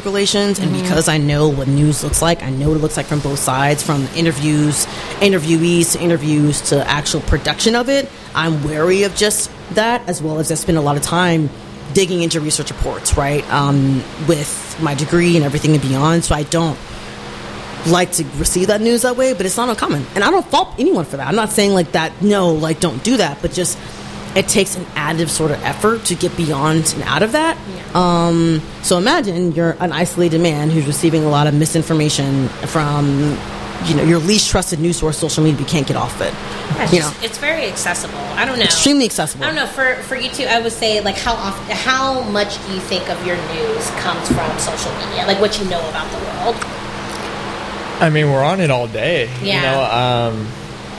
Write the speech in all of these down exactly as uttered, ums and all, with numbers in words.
relations, and Mm-hmm. because I know what news looks like, I know what it looks like from both sides, from interviews, interviewees to interviews to actual production of it. I'm wary of just that, as well as I spend a lot of time digging into research reports, right, um, with my degree and everything and beyond. So I don't like to receive that news that way, but it's not uncommon, and I don't fault anyone for that. I'm not saying like that, no, like don't do that, but just it takes an additive sort of effort to get beyond and out of that. Yeah. Um, so imagine you're an isolated man who's receiving a lot of misinformation from, you know, your least trusted news source, social media. You can't get off it. Yeah, it's, you just, know, it's very accessible. I don't know. extremely accessible. I don't know. For for you two, I would say like how often, how much do you think of your news comes from social media? Like what you know about the world. I mean, we're on it all day. Yeah. You know, um,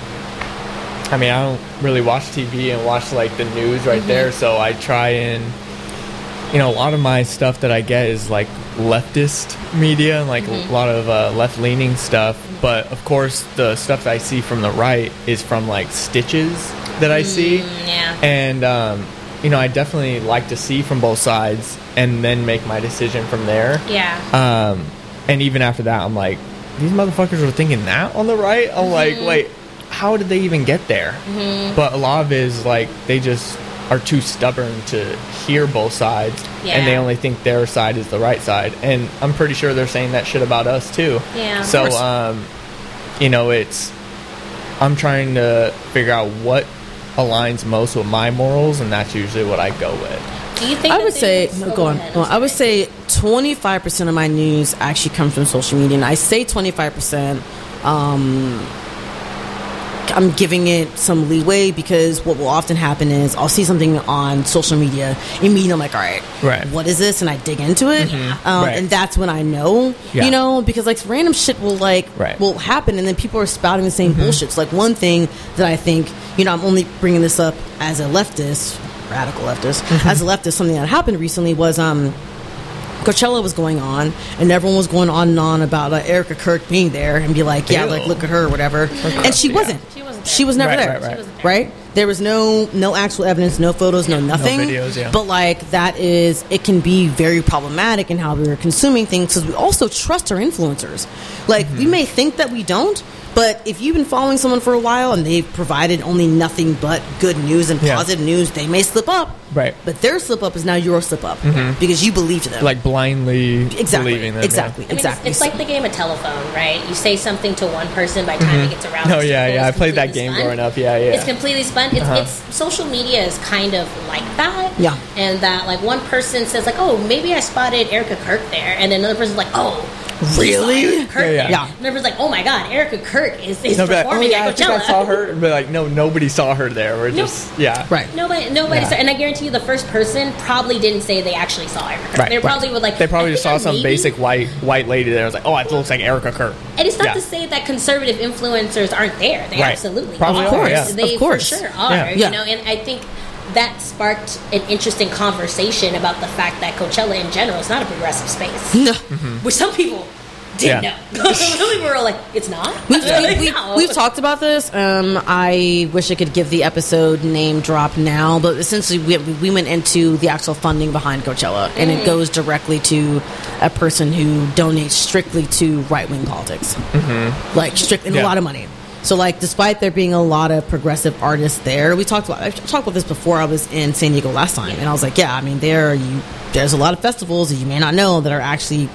I mean, I don't really watch T V and watch like the news right Mm-hmm. there, so I try and, you know, a lot of my stuff that I get is like leftist media and like Mm-hmm. a lot of uh, left-leaning stuff. But of course, the stuff that I see from the right is from like stitches that I see. Mm, yeah. And, um, you know, I definitely like to see from both sides and then make my decision from there. Yeah. Um, and even after that, I'm like, these motherfuckers were thinking that on the right? I'm like, wait, how did they even get there? Mm-hmm. But a lot of it is like, they just are too stubborn to hear both sides. Yeah. And they only think their side is the right side. And I'm pretty sure they're saying that shit about us too. Yeah, of So, course. um, you know, it's, I'm trying to figure out what aligns most with my morals, and that's usually what I go with. Do you think I that would say, there's- no, oh, go on. ahead, Go on. I'm I would sorry. say twenty-five percent of my news actually comes from social media. And I say twenty-five percent, um, I'm giving it some leeway because what will often happen is I'll see something on social media, immediately I'm like, all right, Right. what is this? And I dig into it. Um, Right. And that's when I know, Yeah. you know, because like random shit will like, Right. will happen, and then people are spouting the same bullshit. So like one thing that I think, you know, I'm only bringing this up as a leftist, radical leftist, as a leftist, something that happened recently was um Coachella was going on, and everyone was going on and on about uh, Erica Kirk being there, and be like, yeah, Ew. like look at her or whatever, and she Yeah. wasn't. She wasn't there. She was never Right, there. right, right. She wasn't there. Right? There was no no actual evidence, no photos, no nothing. videos, yeah. But like that is, it can be very problematic in how we're consuming things, because we also trust our influencers. Like Mm-hmm. we may think that we don't. But if you've been following someone for a while and they've provided only nothing but good news and Yeah. positive news, they may slip up. Right. But their slip up is now your slip up because you believed them. Like blindly exactly, believing them. exactly, I mean, exactly. It's, it's like the game of telephone, right? You say something to one person, by the time it gets around. Oh, to yeah, people, yeah. I it's played that completely game spun. growing up. Yeah, yeah. It's completely spun. It's, Uh-huh. it's social media is kind of like that. Yeah. And that like one person says like, oh, maybe I spotted Erica Kirk there, and then another person's like, oh, you saw Really? Erica Kirk Yeah, yeah. there. Yeah. And everyone's like, oh my god, Erica Kirk is, is No, but like, oh performing yeah, I at think Coachella. I saw her. But like, no, nobody saw her there. We're No. just, yeah. right. Nobody, nobody, Yeah. saw, and I guarantee you, the first person probably didn't say they actually saw Erica Kirk. Right, They right. probably were like, They probably I just think saw I some maybe- basic white white lady there. I was like, oh, it looks like Erica Kirk. And it's not Yeah. to say that conservative influencers aren't there. They Right. absolutely Probably are. are, Of course, They of course. for sure are. Yeah. You Yeah. know, and I think that sparked an interesting conversation about the fact that Coachella in general is not a progressive space, No. which some people didn't Yeah. know. Some people were like, "It's not." We've, Like, we, no. we've talked about this. Um, I wish I could give the episode name drop now, but essentially we, we went into the actual funding behind Coachella, and it goes directly to a person who donates strictly to right-wing politics. Mm-hmm. Like, strict, and Yeah. a lot of money. So, like, despite there being a lot of progressive artists there, we talked about, I talked about this before I was in San Diego last time, and I was like, yeah, I mean, there you, there's a lot of festivals that you may not know that are actually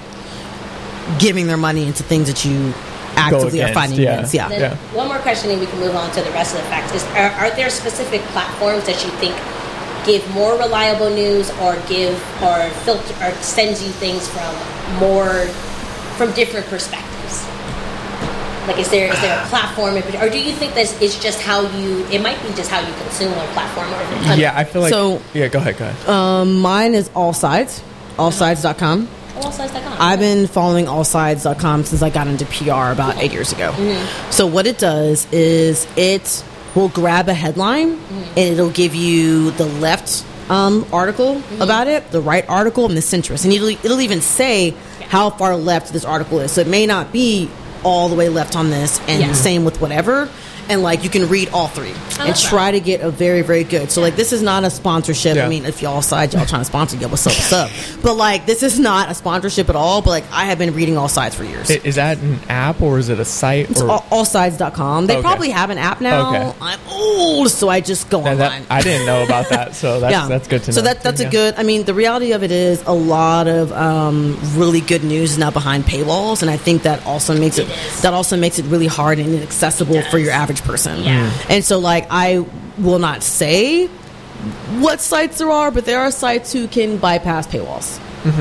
giving their money into things that you actively against, are fighting yeah. against. Yeah. Then Yeah. one more question, and we can move on to the rest of the facts. Is are, are there specific platforms that you think give more reliable news, or give or filter or sends you things from more from different perspectives? Like, is there is there a platform, in, or do you think that it's just how you? It might be just how you consume one platform, or Yeah, I feel like. So- yeah, go ahead, go ahead. Um, mine is All Sides, all sides dot com. all sides dot com. I've been following all sides dot com since I got into P R about eight years ago. So what it does is it will grab a headline and it'll give you the left um, article about it, the right article, and the centrist. And it'll, it'll even say how far left this article is. So it may not be all the way left on this, and Yeah. same with whatever. and like you can read all three and love try to get a very very good. So like this is not a sponsorship. Yeah. I mean, if y'all side y'all trying to sponsor, yeah, what's up, what's up? But like this is not a sponsorship at all. But like I have been reading All Sides for years. I- Is that an app or is it a site? It's or? all, allsides dot com. They Okay. probably have an app now. Okay. I'm old, so I just go Now that- online. I didn't know about that, so that's that's good to know. So that that's Yeah. a good. I mean, the reality of it is a lot of um, really good news is now behind paywalls, and I think that also makes it, It is. that also makes it really hard and inaccessible It for your does. average person. Yeah. Mm. And so, like, I will not say what sites there are, but there are sites who can bypass paywalls.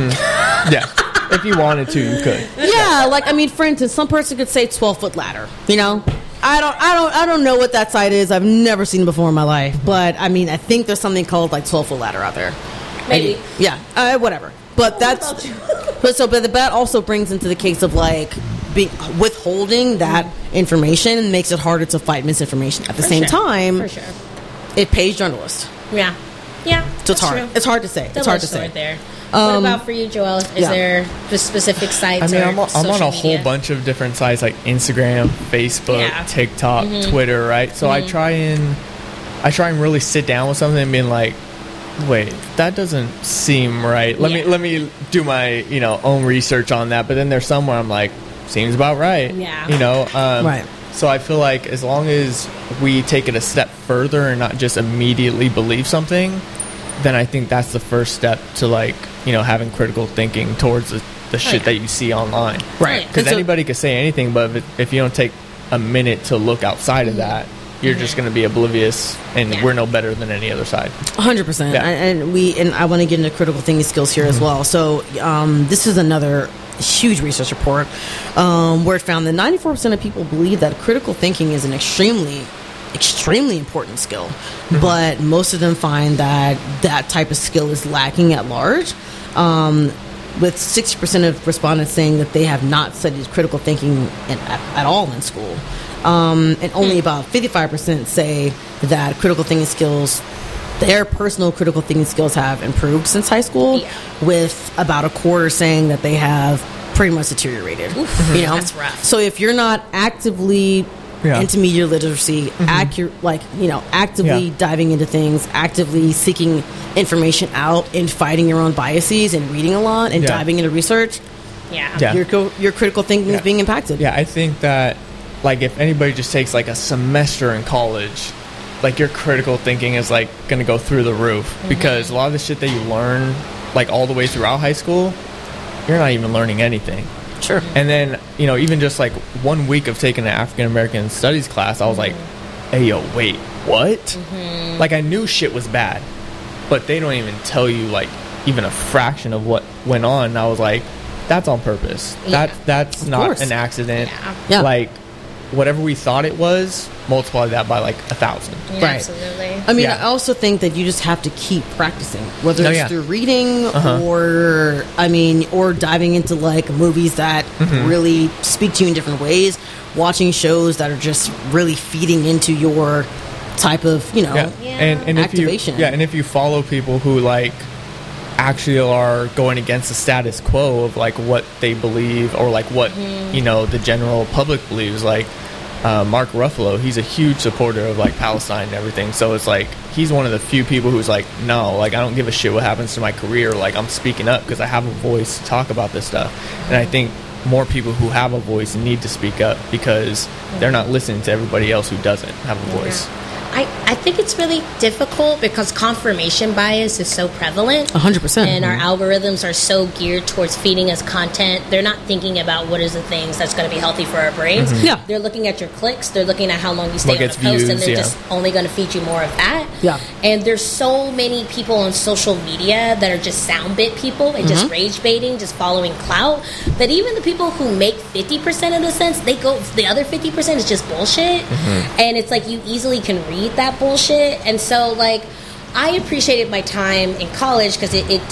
Yeah, if you wanted to, you could. Yeah, like I mean, for instance, some person could say twelve foot ladder. You know, I don't, I don't, I don't know what that site is. I've never seen it before in my life, but I mean, I think there's something called like twelve foot ladder out there. Maybe. And- yeah, uh, whatever. But that's, but so, but that also brings into the case of like being withholding that information and makes it harder to fight misinformation. At the For same sure. time, For sure. it pays journalists. Yeah. Yeah. So it's that's hard. true. It's hard to say. It's hard to say. Double-edged sword there. Um, what about for you, Joel? Is yeah. there just specific sites? I mean, or I'm on, I'm on social a whole media? bunch of different sites like Instagram, Facebook, Yeah. TikTok, Mm-hmm. Twitter, right? So I try and I try and really sit down with something and being like, wait, that doesn't seem right. Let me Yeah. let me do my you know own research on that. But then there's somewhere I'm like, seems about right. Yeah. You know. Um, Right. So I feel like as long as we take it a step further and not just immediately believe something, then I think that's the first step to like you know having critical thinking towards the, the shit yeah. that you see online. Right. Because And so- anybody could say anything, but if, if you don't take a minute to look outside of that, you're just going to be oblivious, and Yeah. we're no better than any other side. hundred percent. Yeah. And we and I want to get into critical thinking skills here as well. So um, this is another huge research report um, where it found that ninety-four percent of people believe that critical thinking is an extremely extremely important skill, but most of them find that that type of skill is lacking at large. Um, with sixty percent of respondents saying that they have not studied critical thinking in, at, at all in school. Um, and only about fifty-five percent say that critical thinking skills, their personal critical thinking skills have improved since high school, Yeah. with about a quarter saying that they have pretty much deteriorated. You know? That's rough. So if you're not actively Yeah. into media literacy, accurate, like, you know, actively Yeah. diving into things, actively seeking information out and fighting your own biases and reading a lot and Yeah. diving into research, Yeah. Yeah. your, co- your critical thinking is Yeah. being impacted. Yeah, I think that, like, if anybody just takes like a semester in college, like your critical thinking is like going to go through the roof because a lot of the shit that you learn, like all the way throughout high school, you're not even learning anything. Sure. And then, you know, even just like one week of taking an African American studies class, I was like, hey, yo, wait, what? Like, I knew shit was bad, but they don't even tell you, like, even a fraction of what went on. And I was like, that's on purpose. Yeah. That, that's Of not course. an accident. Yeah. Yeah. Like, whatever we thought it was, multiply that by like a thousand. Yeah, Right. Absolutely. I mean, Yeah. I also think that you just have to keep practicing, whether Oh, it's yeah. through reading Uh-huh. or, I mean, or diving into like movies that Mm-hmm. really speak to you in different ways, watching shows that are just really feeding into your type of, you know, Yeah. Yeah. And, and if Activation. you, yeah, and if you follow people who like actually are going against the status quo of like what they believe or like what you know the general public believes, like uh, Mark Ruffalo, he's a huge supporter of like Palestine and everything. So it's like he's one of the few people who's like, no, like I don't give a shit what happens to my career. Like I'm speaking up because I have a voice to talk about this stuff. And I think more people who have a voice need to speak up because they're not listening to everybody else who doesn't have a voice. I, I think it's really difficult because confirmation bias is so prevalent. one hundred percent. And our algorithms are so geared towards feeding us content. They're not thinking about what is the things that's going to be healthy for our brains. Yeah. They're looking at your clicks. They're looking at how long you stay What on a gets post, and views, they're yeah. just only going to feed you more of that. Yeah. And there's so many people on social media that are just sound bit people and just rage baiting, just following clout. That even the people who make fifty percent of the sense, they go. The other fifty percent is just bullshit. And it's like you easily can read that bullshit. And so, like, I appreciated my time in college because it, it did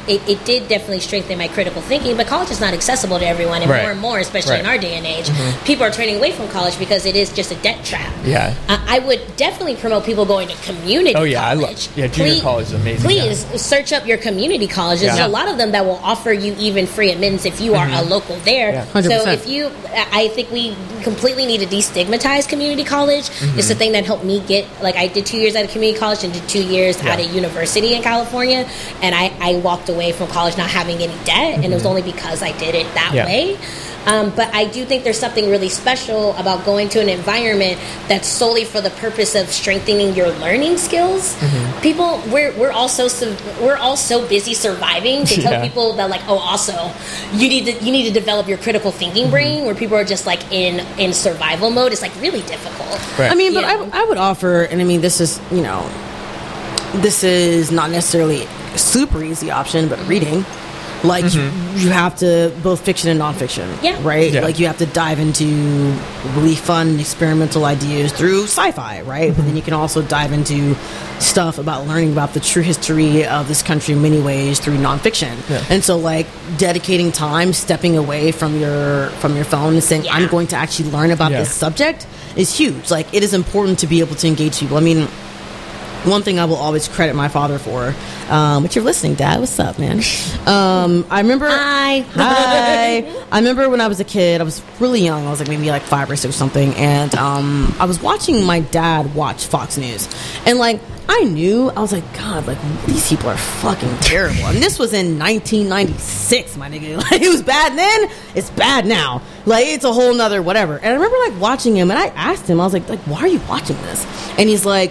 it, it did definitely strengthen my critical thinking. But college is not accessible to everyone, and Right. more and more, especially in Right. our day and age, people are turning away from college because it is just a debt trap. Yeah. Uh, I would definitely promote people going to community Oh, yeah, I college. love- yeah, junior college is amazing, Please search up your community colleges. Yeah. There's a lot of them that will offer you even free admittance if you are a local there. Yeah. one hundred percent. So if you, I think we completely need to destigmatize community college. It's the thing that helped me get, like, I did two years at a community college and did two years Yeah. at a university in California, and I, I walked away from college not having any debt, and it was only because I did it that Yeah. way. Um, but I do think there's something really special about going to an environment that's solely for the purpose of strengthening your learning skills. People, we're we're also su- we're all so busy surviving to tell Yeah. people that, like, oh, also you need to you need to develop your critical thinking brain. Where people are just like in in survival mode, it's like really difficult. Right. I mean, but Yeah. I, I would offer, and I mean, this is, you know, this is not necessarily a super easy option, but reading. Like, you, you have to, both fiction and nonfiction, Yeah. right? Yeah. Like, you have to dive into really fun experimental ideas through sci-fi, right? But then you can also dive into stuff about learning about the true history of this country in many ways through nonfiction. Yeah. And so, like, dedicating time, stepping away from your from your phone and saying, Yeah. I'm going to actually learn about Yeah. this subject is huge. Like, it is important to be able to engage people. I mean, one thing I will always credit my father for, um, but you're listening, Dad. What's up, man? Um, I remember. Hi. Hi. I remember when I was a kid. I was really young. I was like maybe like five or six or something, and um, I was watching my dad watch Fox News, and like I knew, I was like, God, like these people are fucking terrible. And this was in nineteen ninety-six, my nigga. Like, it was bad then. It's bad now. Like, it's a whole nother whatever. And I remember like watching him, and I asked him, I was like, like, why are you watching this? And he's like,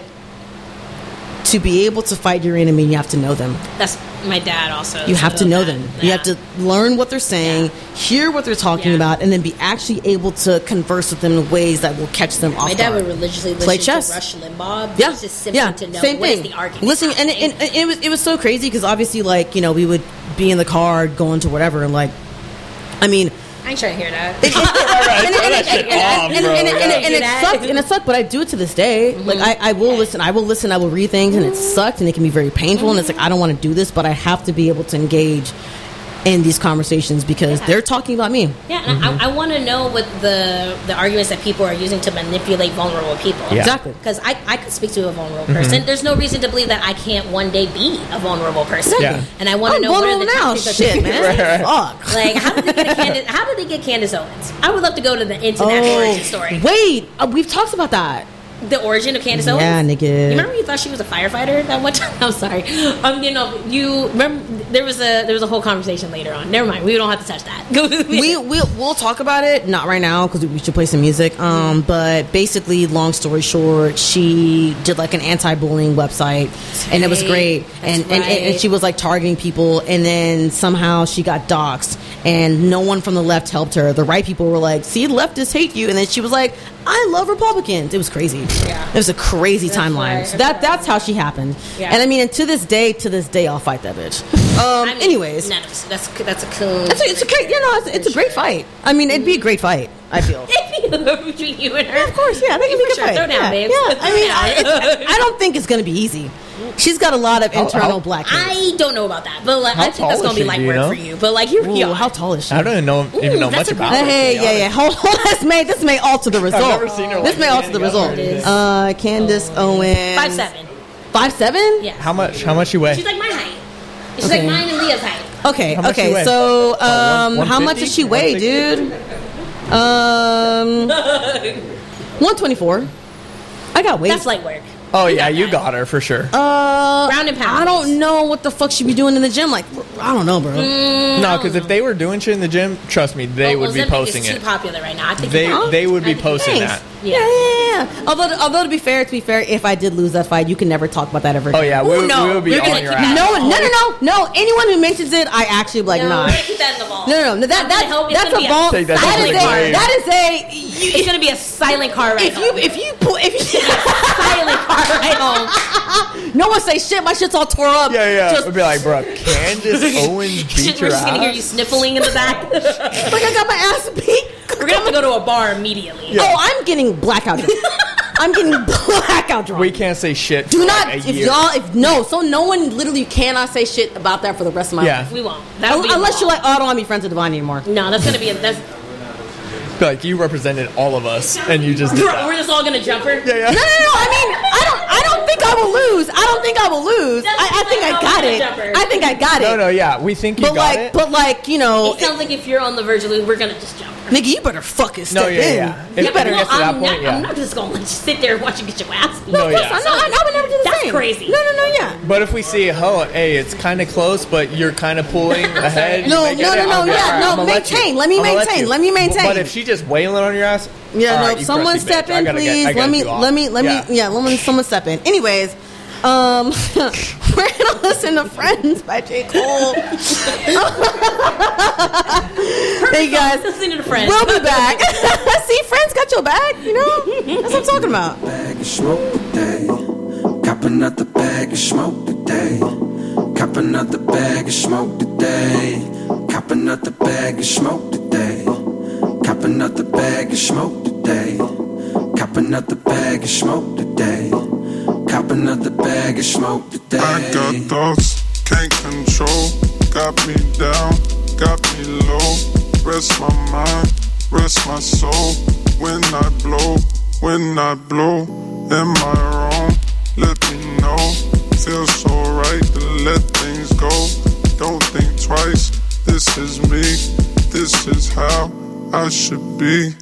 to be able to fight your enemy, you have to know them. That's my dad also. You have to know them. You Yeah. have to learn what they're saying, Yeah. hear what they're talking Yeah. about, and then be actually able to converse with them in ways that will catch them off My dad guard. would religiously Play listen chess. to Rush Limbaugh. Yeah, Just simply yeah, to know same what is thing. the argument. Listen, and, it- and, and it was it was so crazy because obviously, like, you know, we would be in the car going to whatever, and like, I mean, I ain't trying to hear that. it, it, Right, and, throw and, that shit and, and, off, and, bro. and, and, and, and it Yeah. sucked, and it sucked, but I do it to this day. Like, I, I will listen, I will listen, I will read things, and it sucked, and it can be very painful, and it's like, I don't want to do this, but I have to be able to engage in these conversations because Yeah. they're talking about me. Yeah, and I, I want to know what the the arguments that people are using to manipulate vulnerable people. Yeah. Exactly. Because I, I could speak to a vulnerable person. There's no reason to believe that I can't one day be a vulnerable person. Yeah. And I want to I'm know what are vulnerable the now. tactics Shit, that man. Fuck. Like, how did they get a Candace, how did they get Candace Owens? I would love to go to the international origin story. Wait, uh, we've talked about that. The origin of Candace Owens. Yeah, nigga. You remember you thought she was a firefighter that one time? I'm sorry. Um, you know, you remember there was a there was a whole conversation later on. Never mind. We don't have to touch that. Go to the we we'll, we'll talk about it, not right now because we should play some music. Um, but basically, long story short, she did like an anti-bullying website, and it was great. That's And, and, and and right. she was like targeting people, and then somehow she got doxxed, and no one from the left helped her. The right people were like, "See, leftists hate you," and then she was like, "I love Republicans." It was crazy. Yeah. It was a crazy That's timeline. right. So that that's how she happened. Yeah. And I mean, and to this day, to this day, I'll fight that bitch. Um, I mean, anyways. none of us- that's that's a cool. It's a, it's a great, you know, it's, it's a great fight. I mean, it'd be a great fight. I feel. between you and her. Of course, yeah, they can be a For good sure. fight. Throw down, yeah, babes. yeah. Throw I mean, down. I, it's, I don't think it's going to be easy. She's got a lot of How- internal how- black kids. I don't know about that, but like, How I think that's tall gonna is be she, light do you work know? for you. But like, here we Ooh, are. how tall is she? I don't even know even know that's much a about good- her. to Hey, be yeah, yeah. honest. Hold on. This may this may alter the result. never seen her This like may that. alter the result. Candace. Uh, Candace Owens. Five seven. Five seven. Yeah. How much? How much she weigh? She's like my height. She's Okay. like mine and Leah's height. Okay. How much she okay. weigh? So, Oh, um, one- how much does she weigh, 160? dude? Um, one twenty four. I got weight. That's light work. Oh You yeah, got you that. got her for sure. Uh, Round and pound. I don't know what the fuck she be doing in the gym. Like, I don't know, bro. no, because if they were doing shit in the gym, trust me, they Oh, would be Ozempic posting is too it. popular right now. I think They it's- they would I be think posting Thanks. that. Yeah, yeah, yeah, yeah. Although, although to be fair, to be fair, if I did lose that fight, you can never talk about that ever again. Oh yeah, we, Ooh, no. we would be We're gonna on your keep ass. No, no, no, no, no. Anyone who mentions it, I actually be like, No, nah. we're gonna keep that in the vault. No, no, no. That, I'm that, gonna help- it's that's gonna a be vault. Take that That is to a. the grave. That is a. You, It's gonna be a silent car ride if you home. if you pull if you silent car ride home. no one say shit, my shit's all tore up. Yeah, yeah. Just We'd be like, bro, Candace Owens beat We're your just gonna hear you ass. sniffling in the back. like I got my ass beat. We're gonna have to go to a bar immediately. Oh, I'm getting blackout drunk. I'm getting blackout drunk. We can't say shit. Do for not, like a if year. y'all, if no, so no one literally cannot say shit about that for the rest of my Yeah. life. We won't. That would be Unless wrong. you're like, oh, I don't want to be friends with Devon anymore. No, that's gonna be a, that's. Like you represented all of us, and you just did We're, that. we're just all gonna jump her. Yeah, yeah. No, no, no. I mean, I don't, I don't think I will lose. I don't think I will lose. I, I think I got it. I think I got it. No, no, yeah. We think you But got like, it. but like, you know, It sounds like if you're on the verge of losing, we're gonna just jump her. nigga, you better fucking step No, yeah, in. yeah. You If- better. if it gets to that I'm, point, not, yeah. I'm not just gonna let you sit there and watch you get your ass beat. No, Of course, yeah. I, know, I, I would never do the That's same. crazy. No, no, no, yeah. But if we see, oh, hey, it's kind of close, but you're kind of pulling ahead. No, you make no, it, no, no, I'll be yeah, like, all right, no, I'm gonna let you. maintain. Let me I'm gonna maintain. you. Let me maintain. But if she just wailing on your ass, Yeah, all no. right, you Someone crusty step bitch. I in, gotta get- please. I gotta let me, do all. let me, let Yeah. me. Yeah, let me. Someone step in. Anyways, um, we're gonna listen to "Friends" by J. Cole. Hey guys, Listening to Friends. we'll be back. See, Friends got your back. You know, that's what I'm talking about. Bag of smoke today. Cop another bag of smoke today. Cop another bag of smoke today. Cop another bag of smoke today. Cop another bag of smoke today. Cop another bag of smoke today. Cop another bag of smoke today. I got thoughts, can't control. Got me down, got me low. Rest my mind, rest my soul. When I blow, when I blow, am I wrong? Let me know. Feels so right to let things go. Don't think twice. This is me. This is how I should be.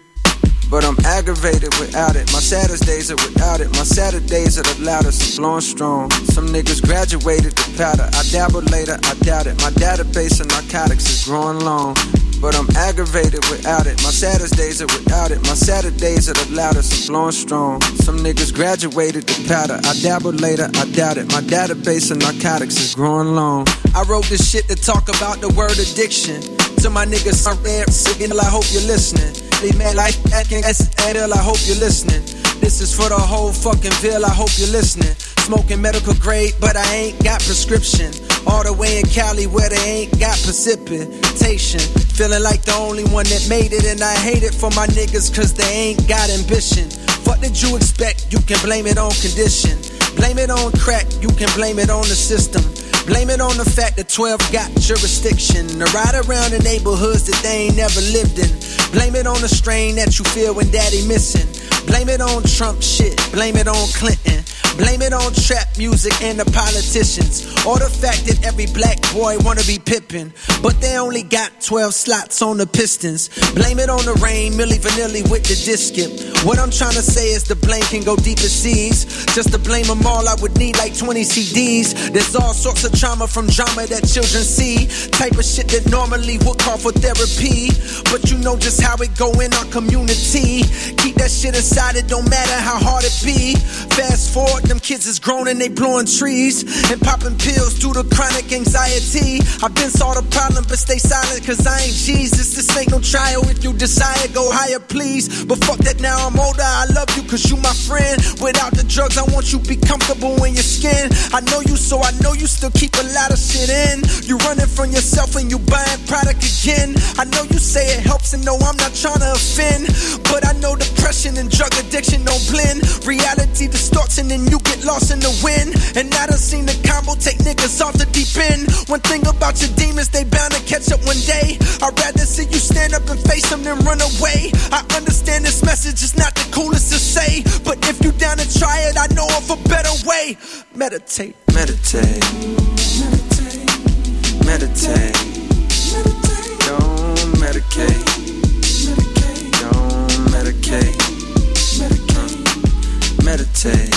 But I'm aggravated without it. My saddest days are without it. My Saturdays are the loudest. I'm blowing strong. Some niggas graduated to powder. I dabble later, I doubt it. My database of narcotics is growing long. But I'm aggravated without it. My saddest days are without it. My Saturdays are the loudest. I'm blowing strong. Some niggas graduated to powder. I dabble later, I doubt it. My database of narcotics is growing long. I wrote this shit to talk about the word addiction. To my niggas, I'm red, singing, I hope you're listening. Leave man like that, can't I hope you're listening. This is for the whole fucking bill, I hope you're listening. Smoking medical grade, but I ain't got prescription. All the way in Cali where they ain't got precipitation. Feeling like the only one that made it, and I hate it for my niggas cause they ain't got ambition. What did you expect? You can blame it on condition. Blame it on crack, you can blame it on the system. Blame it on the fact that twelve got jurisdiction to ride around in neighborhoods that they ain't never lived in. Blame it on the strain that you feel when daddy missing. Blame it on Trump shit, blame it on Clinton. Blame it on trap music and the politicians. Or the fact that every black boy wanna be Pippin, but they only got twelve slots on the Pistons. Blame it on the rain, Milli Vanilli with the disc skip. What I'm trying to say is the blame can go deep as seas. Just to blame them all, I would need like twenty C Ds. There's all sorts of trauma from drama that children see. Type of shit that normally would call for therapy. But you know just how it go in our community. Keep that shit inside, it don't matter how hard it be. Fast forward, them kids is grown and they blowing trees and popping pills due to chronic anxiety. I've been saw the problem but stay silent cause I ain't Jesus. This ain't no trial, if you desire go higher please. But fuck that, now I'm older, I love you cause you my friend. Without the drugs I want you be comfortable in your skin. I know you so I know you still keep a lot of shit in. You running from yourself and you buying product again. I know you say it helps and no I'm not trying to offend, but I know depression and drug addiction don't blend. Reality distorts and then you get lost in the wind. And I done seen the combo take niggas off the deep end. One thing about your demons, they bound to catch up one day. I'd rather see you stand up and face them than run away. I understand this message is not the coolest to say, but if you down to try it, I know of a better way. Meditate, meditate, meditate, meditate, meditate. Don't medicate, medicate. Don't medicate, medicate. Meditate,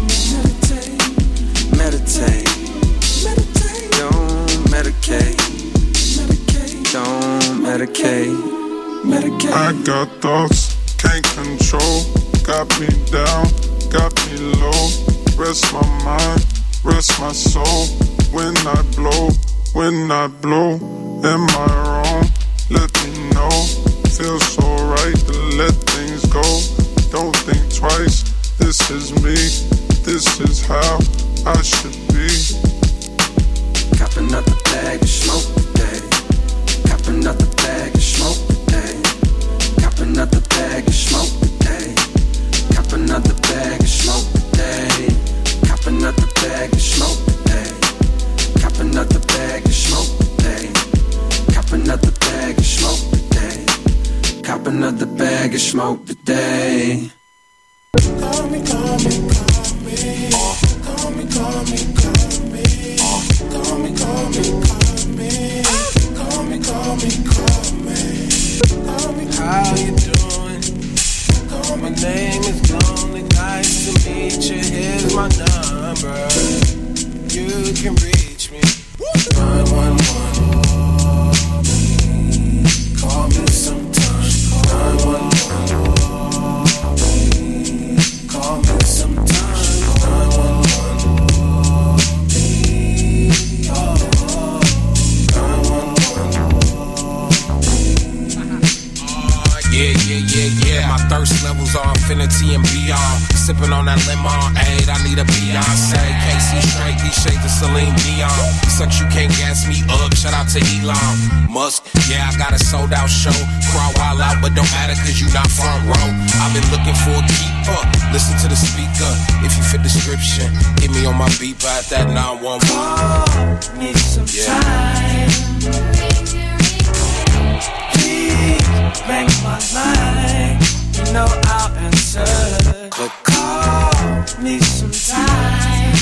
meditate, meditate, meditate. Don't medicate, medicate. Don't medicate, medicate. I got thoughts, can't control. Got me down, got me low. Rest my mind, rest my soul. When I blow, when I blow, am I wrong? Let me know. Feels so right to let things go. Don't think twice. This is me, this is how I should be. Cop another bag of smoke today. Cop another bag of smoke today. Cop another bag of smoke today. Cop another another bag of smoke today. Call me, call me, call me. Call me, call me, call me. Call me, call me, call me. Call me, call me, call me. Call me, how you doing? Call my name is Lonely. Nice to meet you. Here's my number. You can reach me. nine one one. Call me sometime. nine one one. Call me sometime. nine one one. nine one one. Yeah, yeah, yeah, yeah. My thirst levels are infinity and beyond. Sipping on that lemonade, I need a Beyonce. Can't see straight, these shades of Celine Dion. Sucks you can't gas me up, shout out to Elon Musk. Yeah, I got a sold out show. Crowd wild out, but don't matter cause you not front row. I've been looking for a keeper, listen to the speaker. If you fit description, hit me on my beeper at that nine one one. Call me sometime. Please bang my line, you know I'll answer. But call me sometime.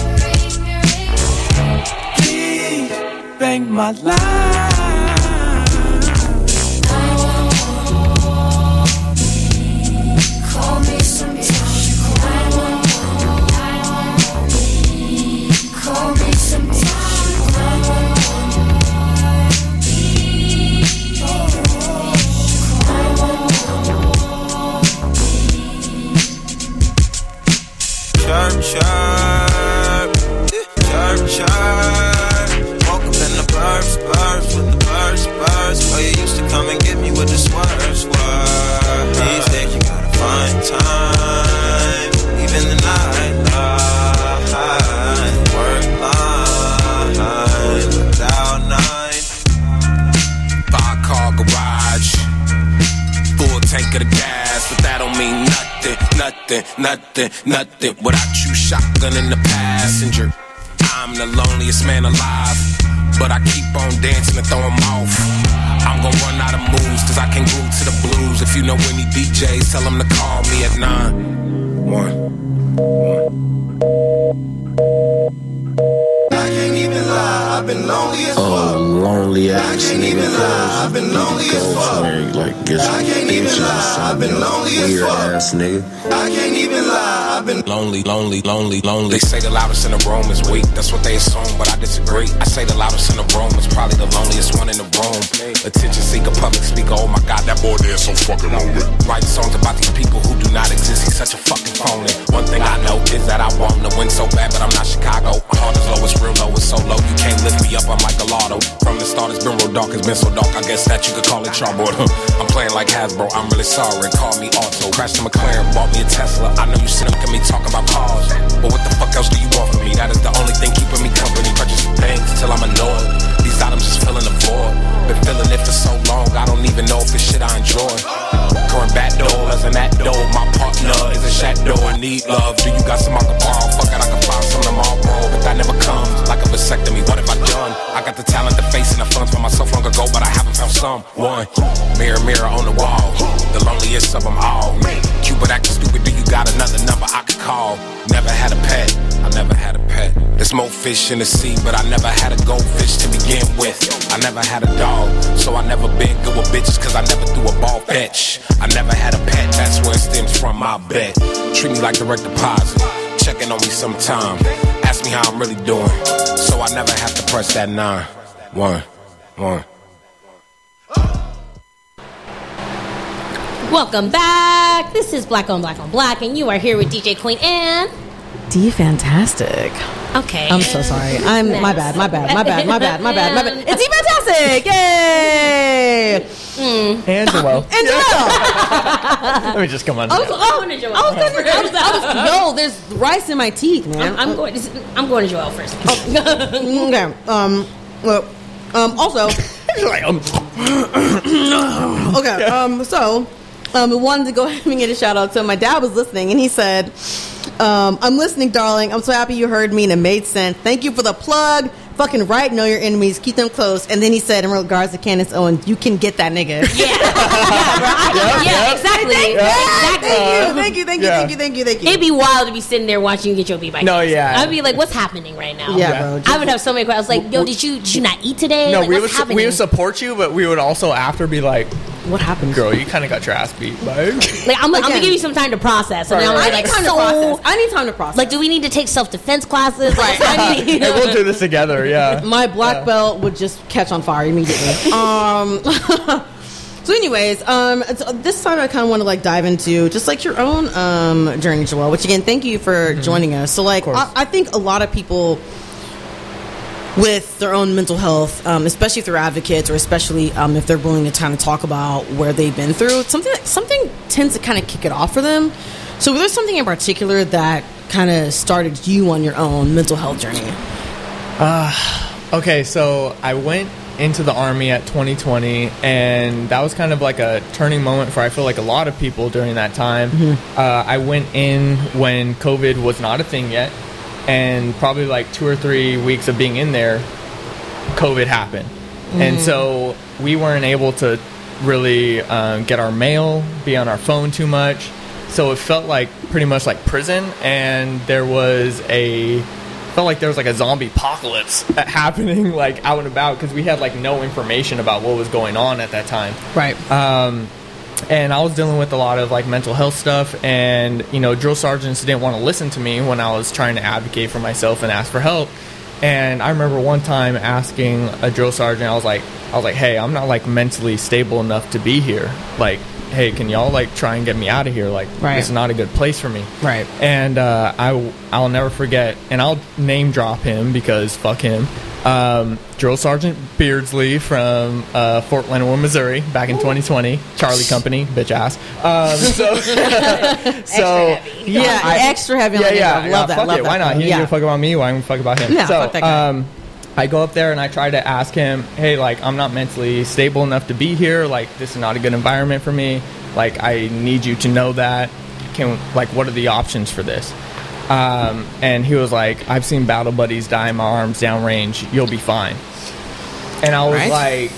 Please bang my line. Call me sometime. Call me sometime. Chirp, chirp, chirp, chirp. Woke up in the burbs, burbs with the birds, birds. Oh, you used to come and get me with the swerve, swerve. These days you gotta find time, even the night line, work line, without nine. Five car garage, full tank of the gas, but that don't mean nothing, nothing, nothing, nothing. Without you, shotgun in the passenger. I'm the loneliest man alive, but I keep on dancing and throw 'em off. I'm gonna run out of moves, cause I can groove to the blues. If you know any D Js, tell them to call me at nine one one. I can't even lie, I've been lonely as fuck. Oh, lonely ass nigga, cause I've been lonely as fuck. Somewhere, like, get some I can't even bitches or lie, I've been something. lonely as Weird fuck. ass nigga. I can't even lie, I've been lonely, lonely, lonely, lonely. They say the loudest in the room is weak, that's what they assume, but I disagree. I say the loudest in the room is probably the loneliest one in the room. Attention seeker, public speaker, oh my god, that boy there is so fucking lonely. Writing songs about these people who do not exist, he's such a fucking phony. One thing I know is that I want to win so bad, but I'm not Chicago. My heart is low, it's real low, it's so low, you can't lift me up, I'm like a lotto. From the start, it's been real dark, it's been so dark, I guess that you could call it chalkboard. I'm playing like Hasbro, I'm really sorry, call me Auto. Crashed a McLaren, bought me a Tesla, I know you sit up at me talking about cars, but what the fuck else do you want from me? That is the only thing keeping me company, purchase things till I'm annoyed. These items just filling the void, been feeling it for so long, I don't even know if it's shit I enjoy. Going back doors and that door, my partner is a shadow and need love. Do you got some I can borrow? Fuck it, I can find some tomorrow, but that never comes. Like a vasectomy, what have I done? I got the talent, the face, and the funds for myself long ago, but I haven't found someone. Mirror, mirror on the wall, the loneliest of them all. Cupid acting stupid, do you got another number I could call? Never had a pet, I never had a pet. There's more fish in the sea, but I never had a goldfish to begin with. I never had a dog, so I never been good with bitches, cause I never threw a ball fetch. I never had a pet, that's where it stems from, my bet. Treat me like direct deposit, checking on me sometime. Ask me how I'm really doing, so I never have to press that nine. One, one. Welcome back. This is Black on Black on Black, and you are here with D J Queen and D Fantastic. Okay. I'm so sorry. I'm my bad, my bad, my bad, my bad, my bad, my bad. It's D Fantastic! Yay! Mm. And Joel. And Joel! Let me just come on. I was, oh, going to Joel. I was gonna, I was, I was, yo, there's rice in my teeth, man. I'm, I'm going. To, I'm going to Joel first. Oh, okay. Um. Well. Um. Also. like, um. okay. Um. So. Um. I wanted to go ahead and get a shout out. So my dad was listening, and he said, um, "I'm listening, darling. I'm so happy you heard me, and it made sense. Thank you for the plug. fucking right. Know your enemies, keep them close. And then he said, in regards to Candace Owens, you can get that nigga. Yeah, yeah, bro. I, Yeah, yeah, yeah. exactly. Yeah, Exactly. thank you, thank you, thank you, Yeah. thank you, thank you, thank you. It'd be wild to be sitting there watching you get your beat by No, Candace. yeah. I'd be like, what's happening right now? Yeah, Yeah. bro. I would have so many questions. Like, yo, did you did you not eat today? No, like, we would what's su- happening? we would support you, but we would also after be like, What happened? girl, you kind of got your ass beat. Like, Like, I'm, I'm gonna Again. give you some time to process. And Right, then I'm right. I gonna need be like, time so, to process. I need time to process. like, do we need to take self defense classes? Like, I need- hey, we'll do this together. Yeah. my black belt would just catch on fire immediately. um, so, anyways, um, so this time I kind of want to like dive into just like your own um journey, Joelle. Which again, thank you for joining us. So, like, course. I, I think a lot of people with their own mental health, um, especially if they're advocates or especially um, if they're willing to kind of talk about where they've been through, something something tends to kind of kick it off for them. So, was there something in particular that kind of started you on your own mental health journey? Okay, so I went into the Army at twenty twenty, and that was kind of like a turning moment for I feel like a lot of people during that time. Uh, I went in when COVID was not a thing yet, and probably like two or three weeks of being in there, COVID happened. And so we weren't able to really um, get our mail, be on our phone too much. So it felt like pretty much like prison, and there was a felt like there was like a zombie apocalypse happening like out and about because we had like no information about what was going on at that time. Right. Um, and I was dealing with a lot of like mental health stuff, and you know, drill sergeants didn't want to listen to me when I was trying to advocate for myself and ask for help. And I remember one time asking a drill sergeant, I was like, I was like, hey, I'm not like mentally stable enough to be here. Like, hey, can y'all like try and get me out of here? Like, Right. this is not a good place for me. Right. And uh, I, I'll never forget, and I'll name drop him because fuck him. Um, Drill Sergeant Beardsley from uh, Fort Leonard, Missouri, back in twenty twenty. Charlie Company, bitch ass. Um, so, so heavy. Yeah, I- extra heavy on yeah, the yeah, name. I love yeah, that. Fuck love it. that. Why not? He didn't yeah. give a fuck about me. Why am I fuck about him? Yeah, so, fuck that guy. um, I go up there and I try to ask him, hey, like, I'm not mentally stable enough to be here. Like, this is not a good environment for me. Like, I need you to know that. Can like, what are the options for this? Um, and he was like, I've seen battle buddies die in my arms downrange. You'll be fine. And I was Right. like,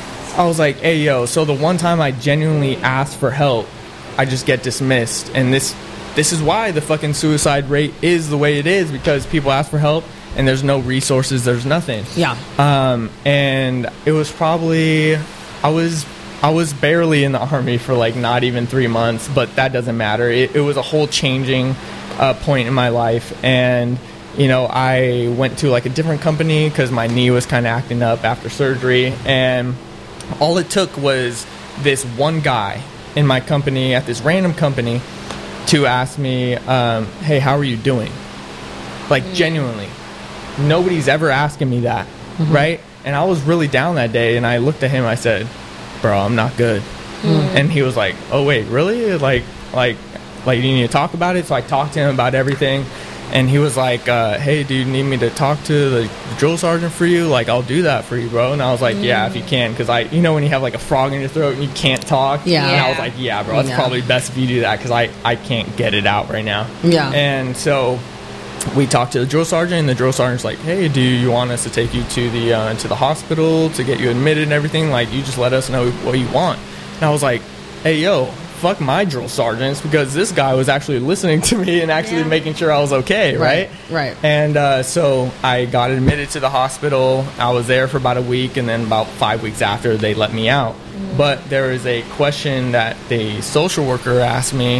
I was like, hey, yo, so the one time I genuinely asked for help, I just get dismissed. And this, this is why the fucking suicide rate is the way it is, because people ask for help and there's no resources, there's nothing. Yeah. Um, and it was probably, I was, I was barely in the Army for like not even three months, but that doesn't matter. It, it was a whole changing uh, point in my life. And, you know, I went to like a different company because my knee was kind of acting up after surgery. And all it took was this one guy in my company at this random company to ask me, um, hey, how are you doing? Like, genuinely. Nobody's ever asking me that, right? And I was really down that day, and I looked at him, I said, bro, I'm not good. And he was like, oh, wait, really? Like, like, like, you need to talk about it? So I talked to him about everything, and he was like, uh, hey, do you need me to talk to the drill sergeant for you? Like, I'll do that for you, bro. And I was like, yeah, if you can, because I, you know when you have, like, a frog in your throat and you can't talk? Yeah. And I was Yeah. like, yeah, bro, it's Yeah. probably best if you do that, because I, I can't get it out right now. Yeah. And so we talked to the drill sergeant, and the drill sergeant's like, hey, do you want us to take you to the uh, to the hospital to get you admitted and everything? Like, you just let us know what you want. And I was like, hey, yo, fuck my drill sergeants, because this guy was actually listening to me and actually Yeah. making sure I was okay, Right, right? right. And uh, so I got admitted to the hospital. I was there for about a week, and then about five weeks after, they let me out. But there is a question that the social worker asked me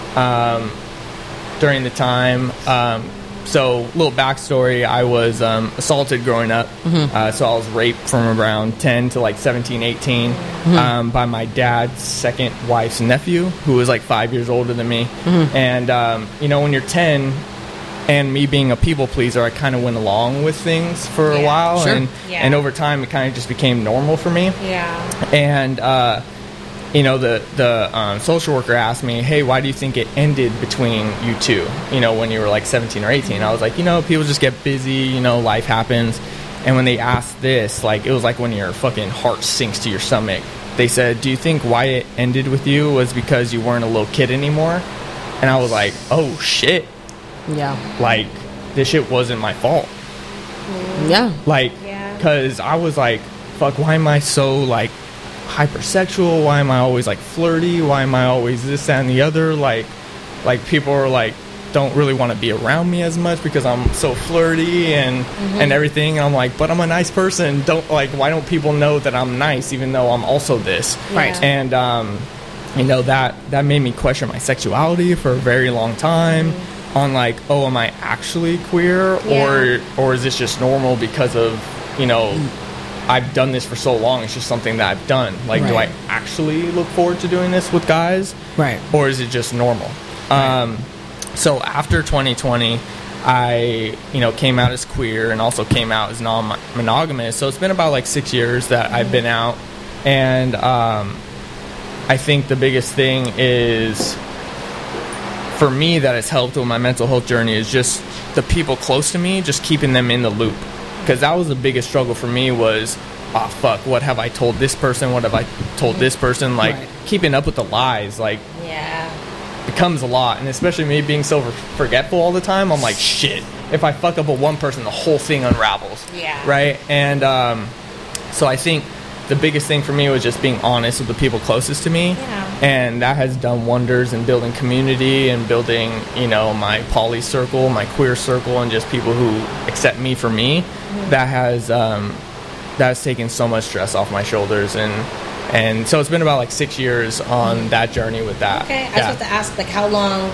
um, during the time. Um, so, little backstory, I was um, assaulted growing up. Uh, so I was raped from around ten to like seventeen, eighteen um, by my dad's second wife's nephew, who was like five years older than me. And, um, you know, when you're ten, and me being a people pleaser, I kind of went along with things for a Yeah. while. Sure. And, Yeah. and over time, it kind of just became normal for me. Yeah. And, uh, you know, the, the um, social worker asked me, hey, why do you think it ended between you two, you know, when you were like seventeen or eighteen? I was like, you know, people just get busy, you know, life happens. And when they asked this, like, it was like when your fucking heart sinks to your stomach. They said, do you think why it ended with you was because you weren't a little kid anymore? And I was like, oh, shit. Yeah. Like, this shit wasn't my fault. Yeah. Like, Yeah. because I was like, fuck, why am I so, like, hypersexual? Why am I always, like, flirty? Why am I always this, that, and the other? Like, like people are, like, don't really want to be around me as much because I'm so flirty and Mm-hmm. and everything. And I'm like, but I'm a nice person. Don't, like, why don't people know that I'm nice even though I'm also this? Right. And, um, you know, that, that made me question my sexuality for a very long time. Mm-hmm. On like, oh, am I actually queer, Yeah. or or is this just normal because of, you know, I've done this for so long. It's just something that I've done. Like, do I Right. actually look forward to doing this with guys, Right. or is it just normal? Um, so after twenty twenty, I, you know, came out as queer and also came out as non-monogamous. So it's been about like six years that I've been out, and um, I think the biggest thing is, for me, that has helped with my mental health journey is just the people close to me, just keeping them in the loop. Because that was the biggest struggle for me was, oh, fuck, what have I told this person? What have I told this person? Like, Right. keeping up with the lies, like, Yeah. becomes a lot. And especially me being so forgetful all the time, I'm like, shit, if I fuck up with one person, the whole thing unravels. Yeah. Right? And um, so I think the biggest thing for me was just being honest with the people closest to me. Yeah. And that has done wonders in building community and building, you know, my poly circle, my queer circle, and just people who accept me for me. Mm-hmm. That has um, that has taken so much stress off my shoulders, and and so it's been about like six years on that journey with that. Mm-hmm. Okay, I Yeah. just have to ask, like, how long,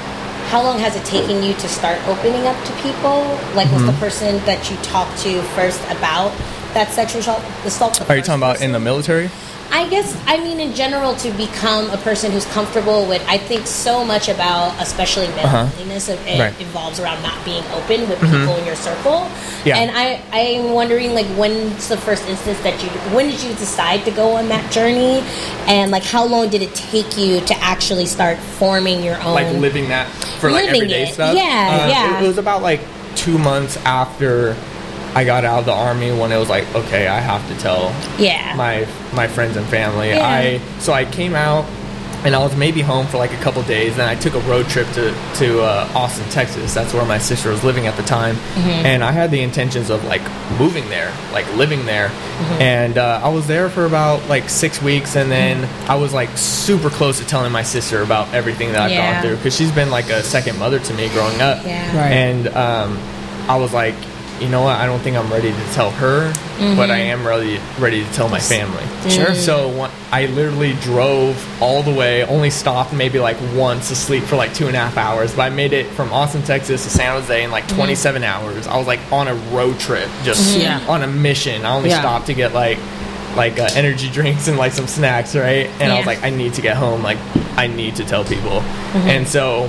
how long has it taken you to start opening up to people? Like, was Mm-hmm. the person that you talked to first about that sexual assault? assault the Are you first talking about person? in the military? I guess, I mean, in general, to become a person who's comfortable with, I think so much about, especially mental Uh-huh. illness, it, it Right. involves around not being open with people in your circle. Yeah. And I, I'm wondering, like, when's the first instance that you, when did you decide to go on that journey? And, like, how long did it take you to actually start forming your own? Like living that for like Living everyday it. stuff? Yeah, Uh, yeah. It, it was about like two months after I got out of the army when it was like, okay, I have to tell Yeah. my my friends and family. Yeah. I so I came out and I was maybe home for like a couple days. Then I took a road trip to to uh, Austin, Texas. That's where my sister was living at the time, Mm-hmm. and I had the intentions of like moving there, like living there. Mm-hmm. And uh, I was there for about like six weeks, and then I was like super close to telling my sister about everything that I've Yeah. gone through because she's been like a second mother to me growing up. Yeah. Right. And um, I was like, you know what? I don't think I'm ready to tell her, but I am ready ready to tell my family. Sure. So one, I literally drove all the way, only stopped maybe like once to sleep for like two and a half hours. But I made it from Austin, Texas to San Jose in like twenty-seven hours. I was like on a road trip, just Mhm. Yeah. on a mission. I only Yeah. stopped to get like like uh, energy drinks and like some snacks, right? And I was Yeah. like, I need to get home. Like, I need to tell people. And so,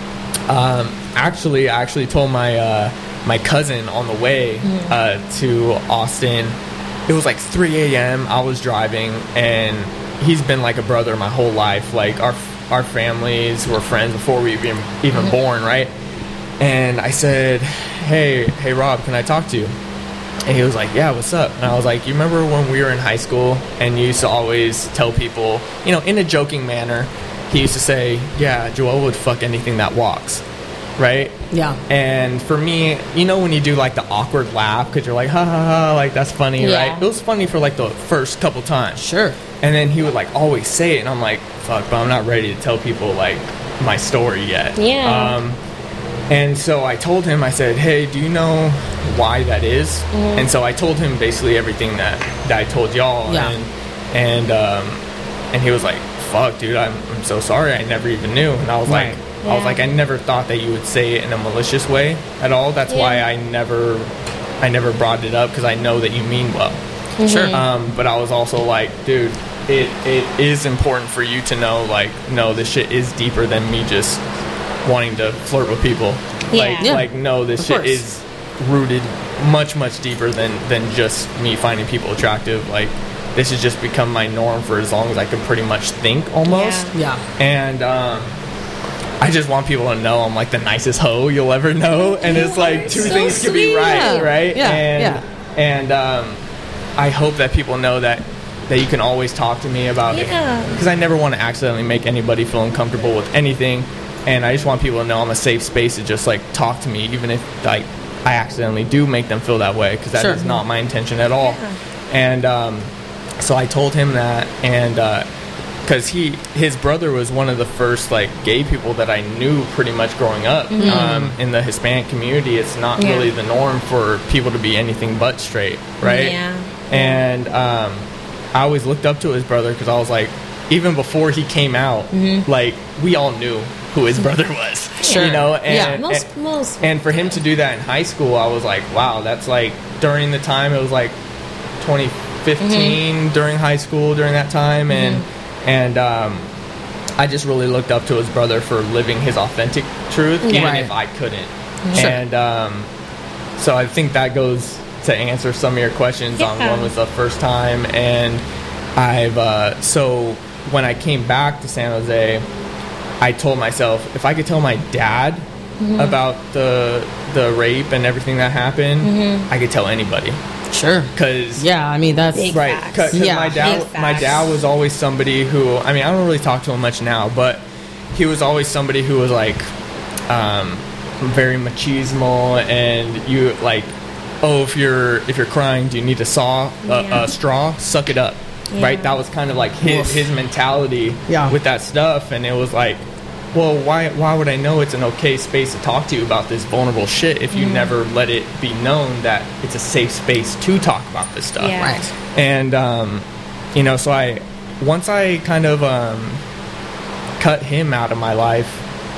um, actually, I actually told my uh, my cousin on the way uh, to Austin. It was like three a.m. I was driving, and he's been like a brother my whole life. Like our our families were friends before we even even born, right? And I said, "Hey, hey, Rob, can I talk to you?" And he was like, "Yeah, what's up?" And I was like, "You remember when we were in high school and you used to always tell people, you know, in a joking manner, he used to say, yeah, Joel would fuck anything that walks." Right? Yeah. And for me, you know, when you do like the awkward laugh because you're like, ha ha ha, like that's funny, Yeah. right? It was funny for like the first couple times. Sure. And then he would like always say it, and I'm like, fuck, but I'm not ready to tell people like my story yet. Yeah. Um, and so I told him, I said, hey, do you know why that is? Mm-hmm. And so I told him basically everything that, that I told y'all. Yeah. And and um, and he was like, fuck, dude, I'm, I'm so sorry. I never even knew. And I was Right. like, I was Yeah. like, I never thought that you would say it in a malicious way at all. That's why Yeah. I never, I never brought it up because I know that you mean well. Sure. Um, but I was also like, dude, it, it is important for you to know, like, no, this shit is deeper than me just wanting to flirt with people. Like, Yeah. like, no, this Of shit course. is rooted much, much deeper than, than just me finding people attractive. Like, this has just become my norm for as long as I can pretty much think almost. Yeah. And, um, I just want people to know I'm like the nicest hoe you'll ever know, and it's like two So things can be sweet. right, Yeah. right? Yeah, And yeah. and um, I hope that people know that that you can always talk to me about it, Yeah. because I never want to accidentally make anybody feel uncomfortable with anything, and I just want people to know I'm a safe space to just like talk to me, even if like I accidentally do make them feel that way, because that Sure. is not my intention at all. Yeah. And um, so I told him that, and because he his brother was one of the first like gay people that I knew pretty much growing up. Um, in the Hispanic community, it's not Yeah. really the norm for people to be anything but straight, right? Yeah. And um, I always looked up to his brother, because I was like, even before he came out, like we all knew who his brother was, Sure. you know. And, Yeah. Most, and, most. and for him to do that in high school, I was like, wow, that's like during the time it was like twenty fifteen during high school during that time, and and um, I just really looked up to his brother for living his authentic truth, even Right. if I couldn't. Sure. And um, so I think that goes to answer some of your questions on Yeah. when was the first time. And I've uh, so when I came back to San Jose, I told myself, if I could tell my dad about the the rape and everything that happened, I could tell anybody. Sure. Because Yeah, I mean that's Big right, facts. because Yeah. my dad, Big my facts. dad was always somebody who, I mean, I don't really talk to him much now, but he was always somebody who was like, um, very machismo, and you like, oh, if you're if you're crying, do you need a saw, a, Yeah. a straw? Suck it up, Yeah. right? That was kind of like his Oof. his mentality Yeah. with that stuff, and it was like, well, why why would I know it's an okay space to talk to you about this vulnerable shit if you Mm-hmm. never let it be known that it's a safe space to talk about this stuff? Yeah. right. And um, you know, so I once I kind of um, cut him out of my life,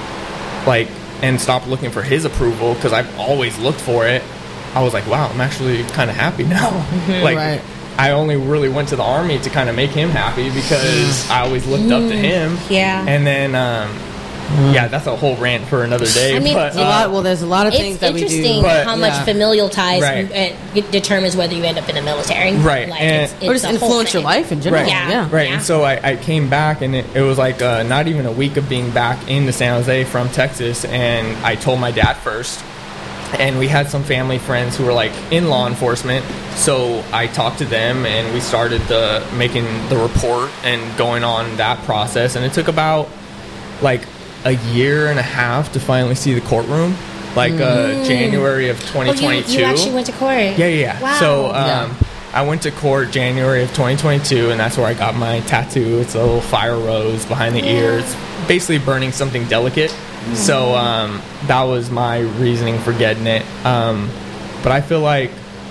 like, and stopped looking for his approval, because I've always looked for it. I was like, wow, I'm actually kind of happy now. Like, Right. I only really went to the army to kind of make him happy, because I always looked up to him. Yeah. And then, um, yeah, that's a whole rant for another day. I mean, but, There's a uh, lot. Well, there's a lot of things It's that we do. interesting But- how much yeah. familial ties Right. uh, determines whether you end up in the military. Right. Like, And- it's, it's or just a whole influence your thing. life in general. Right. Yeah. Yeah. Right, Yeah. and so I, I came back, and it, it was like uh, not even a week of being back into San Jose from Texas, and I told my dad first, and we had some family friends who were like in law enforcement, so I talked to them, and we started the making the report and going on that process, and it took about like a year and a half to finally see the courtroom, like uh, January of twenty Oh, you, twenty-two. you actually went to court. Yeah, yeah, yeah. Wow. So um, Yeah. I went to court January of twenty twenty-two, and that's where I got my tattoo. It's a little fire rose behind the ear. It's basically burning something delicate. So um, that was my reasoning for getting it. Um, but I feel like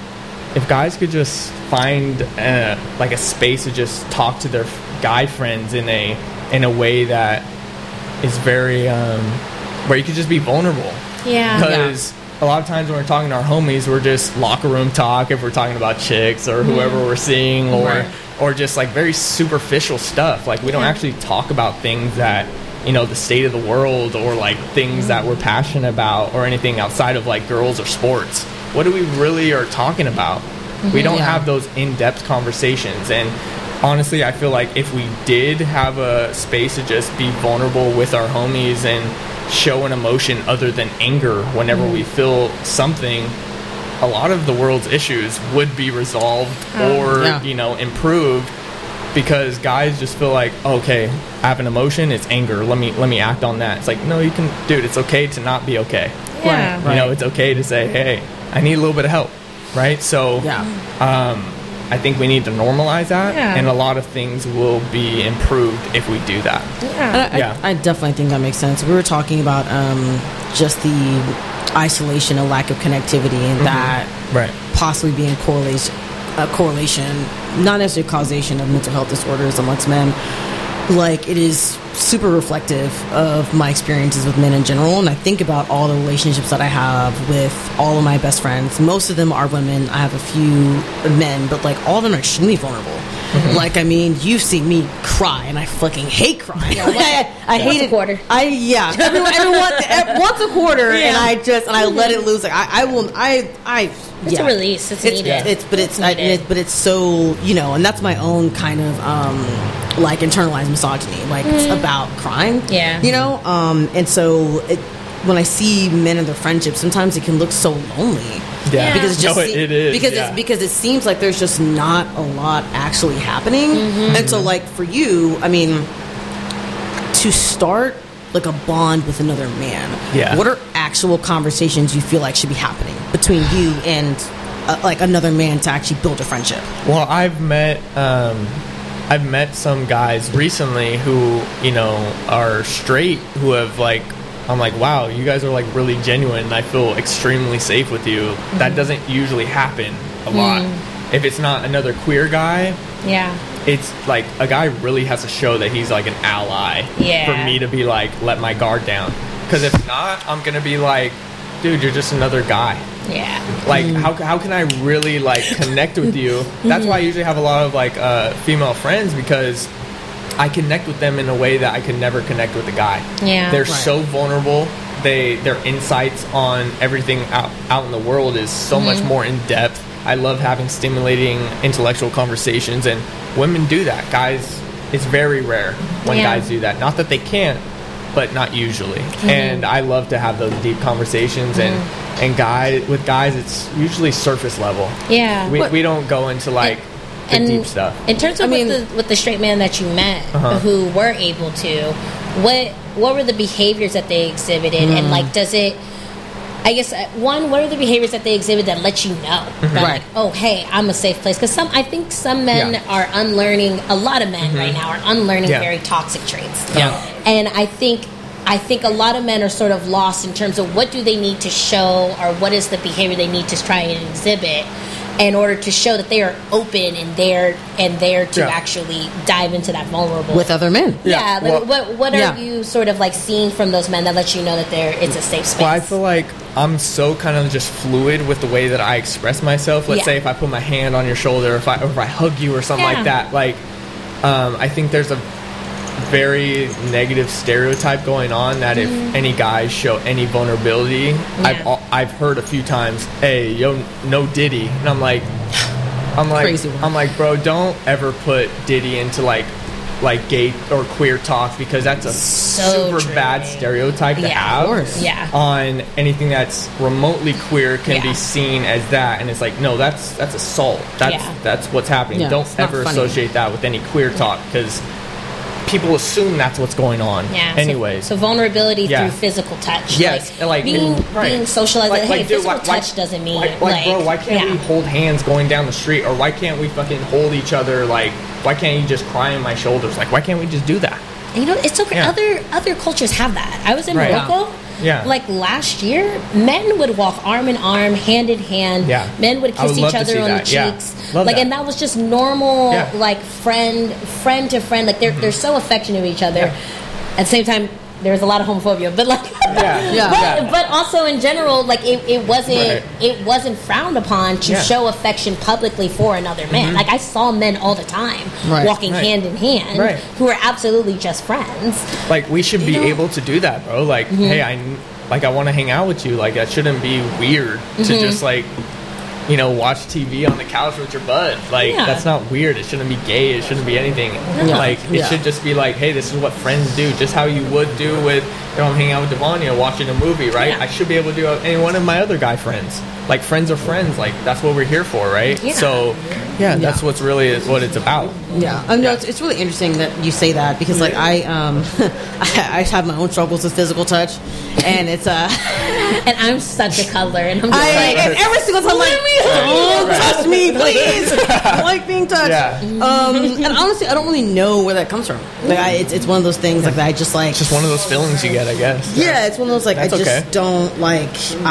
if guys could just find uh, like a space to just talk to their guy friends in a in a way that is very um, where you could just be vulnerable. Yeah. Because a lot of times when we're talking to our homies, we're just locker room talk if we're talking about chicks or whoever we're seeing, or Right. or just like very superficial stuff. Like we don't Yeah. actually talk about things that, you know, the state of the world, or like things that we're passionate about, or anything outside of like girls or sports. What do we really are talking about? We don't Yeah. have those in-depth conversations. And honestly, I feel like if we did have a space to just be vulnerable with our homies and show an emotion other than anger whenever we feel something, a lot of the world's issues would be resolved or, Yeah. you know, improved, because guys just feel like, okay, I have an emotion, it's anger. Let me let me act on that. It's like, no, you can, dude, it's okay to not be okay. Yeah. Right. You know, it's okay to say, hey, I need a little bit of help, right? So Yeah. um, I think we need to normalize that, Yeah. and a lot of things will be improved if we do that. Yeah. I, Yeah. I, I definitely think that makes sense. We were talking about um, just the isolation and lack of connectivity, and that Right. possibly being correlation, a correlation, not necessarily causation of mental health disorders amongst men. Like, it is super reflective of my experiences with men in general, and I think about all the relationships that I have with all of my best friends. Most of them are women. I have a few men, but like all of them are extremely vulnerable. Like, I mean, you've seen me cry, and I fucking hate crying. Yeah, I, I once hate a it. quarter. I yeah, every, every once, every, once a quarter, and Yeah. I just and I let it loose. Like I, I will. I I. It's yeah. a release. It's, It's, needed. it's but it's, It's I, needed. it, but it's so, you know, and that's my own kind of um like internalized misogyny. Like it's about crying, Mm. Yeah. you know. Um, and so it, when I see men in their friendships, sometimes it can look so lonely. Yeah. Because it just No, it- se- it is, because yeah. it's because it seems like there's just not a lot actually happening. Mm-hmm. And so, like, for you, I mean, to start like a bond with another man, Yeah. what are actual conversations you feel like should be happening between you and uh, like another man to actually build a friendship? Well, I've met um, I've met some guys recently who, you know, are straight, who have like, I'm like, wow, you guys are like really genuine, and I feel extremely safe with you. Mm-hmm. That doesn't usually happen a lot. Mm. If it's not another queer guy, yeah, it's like a guy really has to show that he's like an ally yeah. for me to be like, let my guard down. Because if not, I'm gonna be like, dude, you're just another guy. Yeah. Like, mm. how how can I really like connect with you? That's why I usually have a lot of like uh, female friends, because I connect with them in a way that I could never connect with a guy. Yeah. They're right. so vulnerable. They their insights on everything out out in the world is so mm-hmm. much more in depth. I love having stimulating intellectual conversations, and women do that. Guys, it's very rare when yeah. guys do that. Not that they can't, but not usually. Mm-hmm. And I love to have those deep conversations, mm-hmm. and and guy with guys, it's usually surface level. Yeah, we we don't go into like and, the and deep stuff. In terms of I mean, with, the, with the straight man that you met, uh-huh. who were able to, what what were the behaviors that they exhibited, mm. and like, does it? I guess uh, one, what are the behaviors that they exhibit that let you know Mm-hmm. that, Right. like, oh, hey, I'm a safe place? Because some, I think some men Yeah. are unlearning. A lot of men Mm-hmm. right now are unlearning Yeah. very toxic traits. Yeah. And I think, I think a lot of men are sort of lost in terms of what do they need to show, or what is the behavior they need to try and exhibit in order to show that they are open and there and there to Yeah. actually dive into that vulnerable With other men. Yeah, Yeah, like, well- what what are Yeah. you sort of like seeing from those men that let you know that there it's a safe space? Well, I feel like I'm so kind of just fluid with the way that I express myself. Let's Yeah. say if I put my hand on your shoulder, if I or if I hug you or something Yeah. like that. Like, um, I think there's a very negative stereotype going on that if any guys show any vulnerability, I've al- I've heard a few times, "Hey, yo, no Diddy," and I'm like, I'm like, Crazy one. I'm like, bro, don't ever put Diddy into like. like gay or queer talk, because that's a So super true. bad stereotype to Yeah, have of course. Yeah. on anything that's remotely queer can Yeah. be seen as that, and it's like, no, that's that's assault. That's Yeah. that's what's happening. Yeah, Don't it's not ever funny. associate that with any queer talk, because people assume that's what's going on. Yeah. So- Anyways. so, vulnerability Yeah. through physical touch. Yes, like, like, being and- right. being socialized. Like- hey, like, dude, physical why- why- touch doesn't mean like, like, like, bro, why can't yeah. we hold hands going down the street, or why can't we fucking hold each other? Like, why can't you just cry on my shoulders? Like, why can't we just do that? You know, it's okay. Yeah. Other other cultures have that. I was in Right. Morocco. Yeah. Like last year, men would walk arm in arm, hand in hand. Yeah. Men would I would kiss love each to other see on that. the Yeah. cheeks. Love like, that. and that was just normal. Yeah. Like friend, friend to friend. Like they're they're so affectionate of each other. Yeah. At the same time, there's a lot of homophobia, but like, Yeah. Yeah. but, Yeah. but also in general, like it, it wasn't Right. it wasn't frowned upon to Yeah. show affection publicly for another man. Like I saw men all the time Right. walking Right. hand in hand Right. who are absolutely just friends. Like, we should be You know- able to do that, bro. Like, Mm-hmm. hey, I like I want to hang out with you. Like, that shouldn't be weird to Mm-hmm. just like, you know, watch T V on the couch with your bud. Like, Yeah. that's not weird. It shouldn't be gay. It shouldn't be anything. Yeah. Like, it Yeah. should just be like, hey, this is what friends do. Just how you would do with, you know, I'm hanging out with Devania watching a movie, right? Yeah. I should be able to do it with any one of my other guy friends. Like, friends are friends. Like, that's what we're here for, right? Yeah. So, yeah, that's what's really is what it's about. Yeah, I know it's, it's really interesting that you say that, because like I um I, I have my own struggles with physical touch, and it's uh And I'm such a cuddler, and I'm just I like, and every single time I'm like, don't touch me, please. I like being touched. Yeah. Um, and honestly, I don't really know where that comes from. Like, I, it's it's one of those things like that. I just like It's just one of those feelings you get, I guess. Yeah, it's one of those like That's I just okay. don't like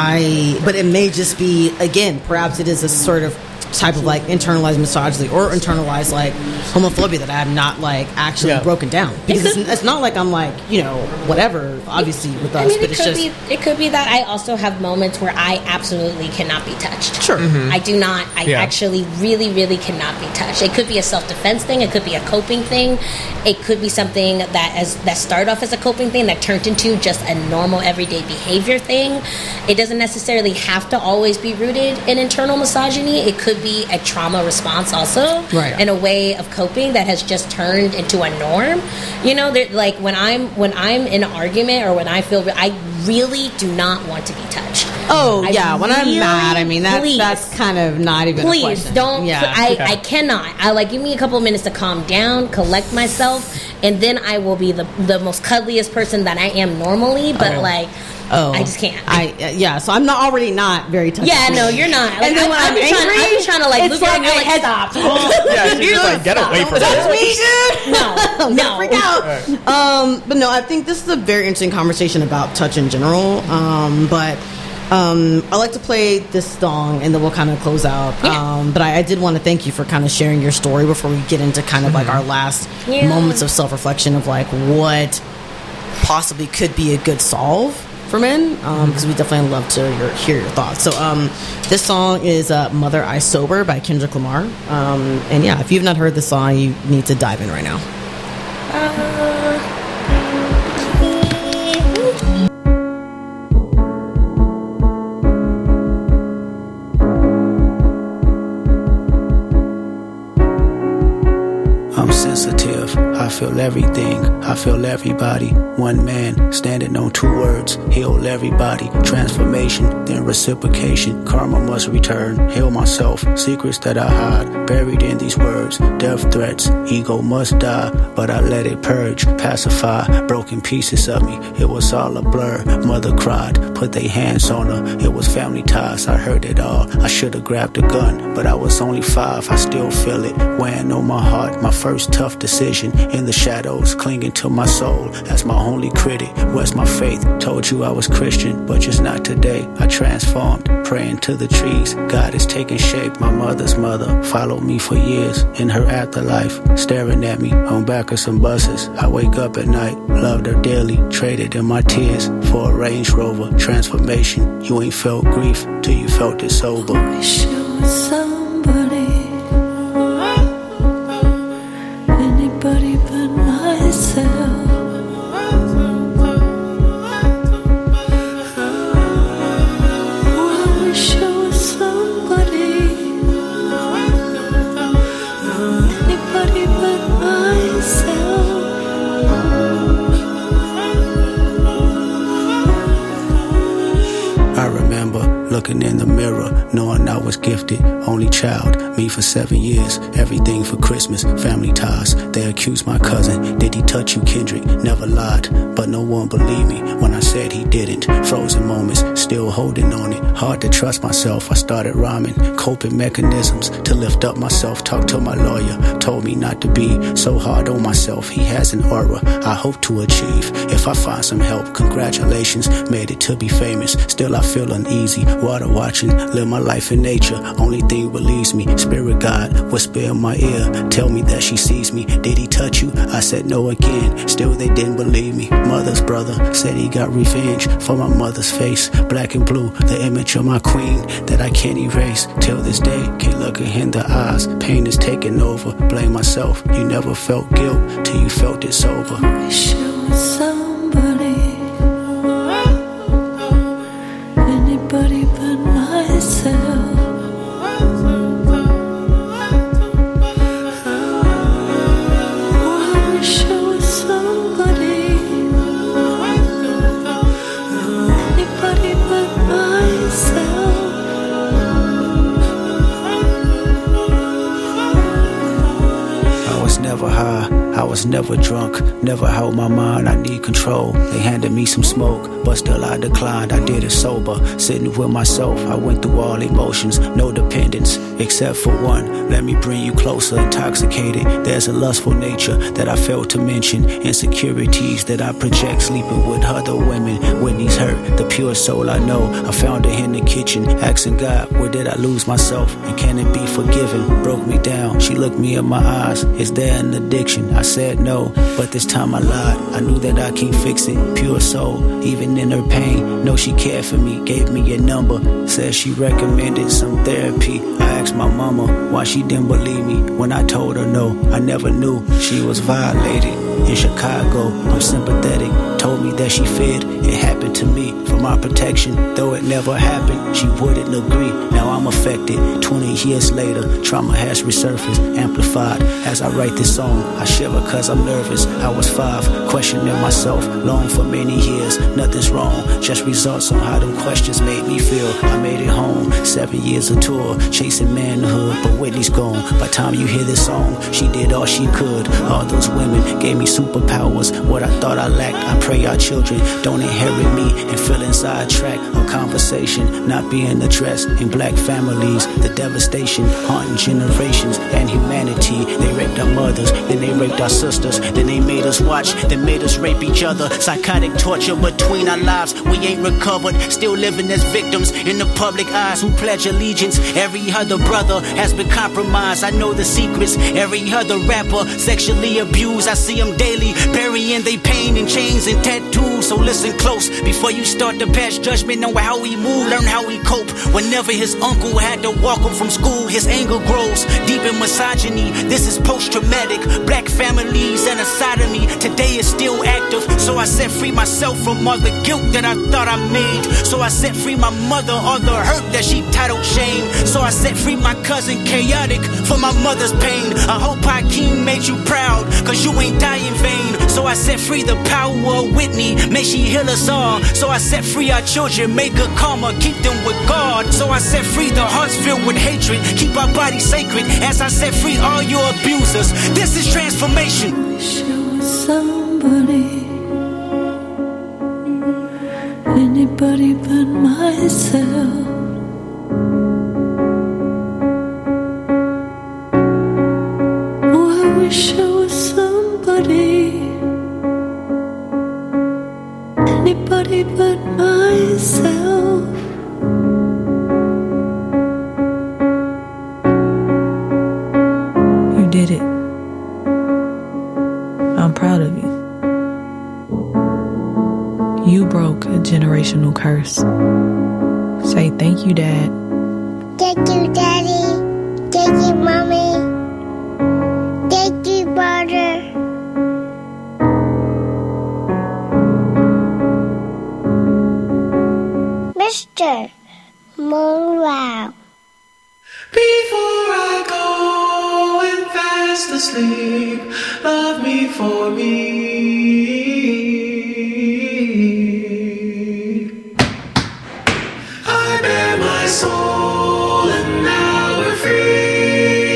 I. But it may just be, again, perhaps it is a sort of type of like internalized misogyny or internalized like homophobia that I have not like actually Yeah. broken down, because it's, it's not like I'm like, you know, whatever. Obviously with us, I mean, but it it's could just be. It could be that I also have moments where I absolutely cannot be touched. Sure. I do not. I Yeah. actually really, really cannot be touched. It could be a self-defense thing. It could be a coping thing. It could be something that as that started off as a coping thing that turned into just a normal everyday behavior thing. It doesn't necessarily have to always be rooted in internal misogyny. It could be a trauma response also, Right. and a way of coping that has just turned into a norm. You know, that like when I'm when I'm in an argument or when I feel I really do not want to be touched. Oh I yeah, when really- I'm mad, I mean that's please. that's kind of not even a Please question. don't. Yeah. I, Okay. I cannot. I like give me a couple of minutes to calm down, collect myself, and then I will be the the most cuddliest person that I am normally. But Oh. like, Oh, I just can't. I uh, yeah. So I'm not already not very touchy. Yeah, no, you're not. Like, And then I, when I I'm be trying, angry, I be trying to like it's look at like you like I- stop. Yeah, she's just like, get away from Touch me. me, dude. No, no. Freak out. Um, but no, I think this is a very interesting conversation about touch in general. Um, but um, I like to play this song and then we'll kind of close out. Yeah. Um, but I, I did want to thank you for kind of sharing your story before we get into kind of like our last Yeah. moments of self reflection of like what possibly could be a good solve for men, because um, we definitely love to your, hear your thoughts. So um, this song is uh, Mother I Sober by Kendrick Lamar. Um, and yeah, if you've not heard this song, you need to dive in right now. I'm sensitive, I feel everything, I feel everybody. One man, standing on two words, heal everybody. Transformation, then reciprocation, karma must return. Heal myself, secrets that I hide, buried in these words. Death threats, ego must die, but I let it purge, pacify. Broken pieces of me, it was all a blur. Mother cried, put their hands on her, it was family ties, I heard it all. I should've grabbed a gun, but I was only five, I still feel it, weighing on my heart. My first tough decision, in the shadows, clinging to my soul as my only critic. Where's my faith? Told you I was Christian, but just not today. I transformed, praying to the trees. God is taking shape. My mother's mother followed me for years in her afterlife, staring at me on back of some buses. I wake up at night, loved her dearly, traded in my tears for a Range Rover. Transformation, you ain't felt grief till you felt it sober. Wish you was somebody, anybody but myself. I wish I was somebody, anybody but myself. I remember looking in the mirror, knowing I was gifted, only child, me for seven years, everything for Christmas, family ties. They accused my cousin, did he touch you, Kendrick? Never lied, but no one believed me when I said he didn't. Frozen moments, still holding on it, hard to trust myself. I started rhyming, coping mechanisms to lift up myself. Talked to my lawyer, told me not to be so hard on myself. He has an aura I hope to achieve. If I find some help, congratulations, made it to be famous. Still I feel uneasy, water watching, live my life in nature. Only thing relieves me, spirit God, whisper in my ear, tell me that she sees me. Did he touch you? I said no again, still they didn't believe me. Mother's brother said he got revenge for my mother's face, black and blue, the image of my queen that I can't erase. Till this day, can't look her in the eyes, pain is taking over, blame myself. You never felt guilt till you felt it sober. Wish I was somebody, anybody but myself. I wish I was somebody, anybody but myself. I was never high, I was never drunk, never held my mind, I need control. They handed me some smoke, but still I declined, I did it sober. Sitting with myself, I went through all emotions, no dependence, except for one. Let me bring you closer, intoxicated. There's a lustful nature that I failed to mention, insecurities that I project, sleeping with other women. Whitney's hurt, the pure soul I know, I found her in the kitchen, asking God, where did I lose myself, and can it be forgiven? Broke me down, she looked me in my eyes, is there an addiction? I said no, but this time I lied, I knew that I can't fix it. Pure soul, even in her pain, know she cared for me, gave me a number, said she recommended some therapy. I asked my mama why she didn't believe me when I told her no. I never knew she was violated in Chicago. I'm sympathetic, told me family that she fed. It happened to me for my protection. Though it never happened, she wouldn't agree. Now I'm affected. twenty years later, trauma has resurfaced, amplified. As I write this song, I shiver cause I'm nervous. I was five, questioning myself, long for many years. Nothing's wrong, just results on how them questions made me feel. I made it home, seven years of tour, chasing manhood, but Whitney's gone. By the time you hear this song, she did all she could. All those women gave me superpowers. What I thought I lacked, I pray our children don't inherit me and feeling sidetracked. A conversation not being addressed in black families. The devastation haunting generations and humanity. They raped our mothers, then they raped our sisters, then they made us watch, then made us rape each other. Psychotic torture between our lives. We ain't recovered, still living as victims in the public eyes who pledge allegiance. Every other brother has been compromised. I know the secrets. Every other rapper sexually abused. I see them daily, burying their pain in chains and tattoos. So listen close before you start to pass judgment. Know how he move, learn how he cope. Whenever his uncle had to walk him from school, his anger grows deep in misogyny. This is post-traumatic. Black families and a side of me today is still active. So I set free myself from all the guilt that I thought I made. So I set free my mother, all the hurt that she titled shame. So I set free my cousin Chaotic for my mother's pain. I hope Hakeem made you proud, cause you ain't die in vain. So I set free the power of Whitney, may she heal us all. So I set free our children, make good karma, keep them with God. So I set free the hearts filled with hatred, keep our bodies sacred. As I set free all your abusers, this is transformation. Wish I was somebody, anybody but myself. Oh, I wish I was somebody, anybody but myself. You did it. I'm proud of you. You broke a generational curse. Say thank you, Dad. Thank you, Daddy. Thank you, Mommy. Thank you, brother. Mister Monroe. Before I go and fast asleep, love me for me. I bear my soul and now we're free.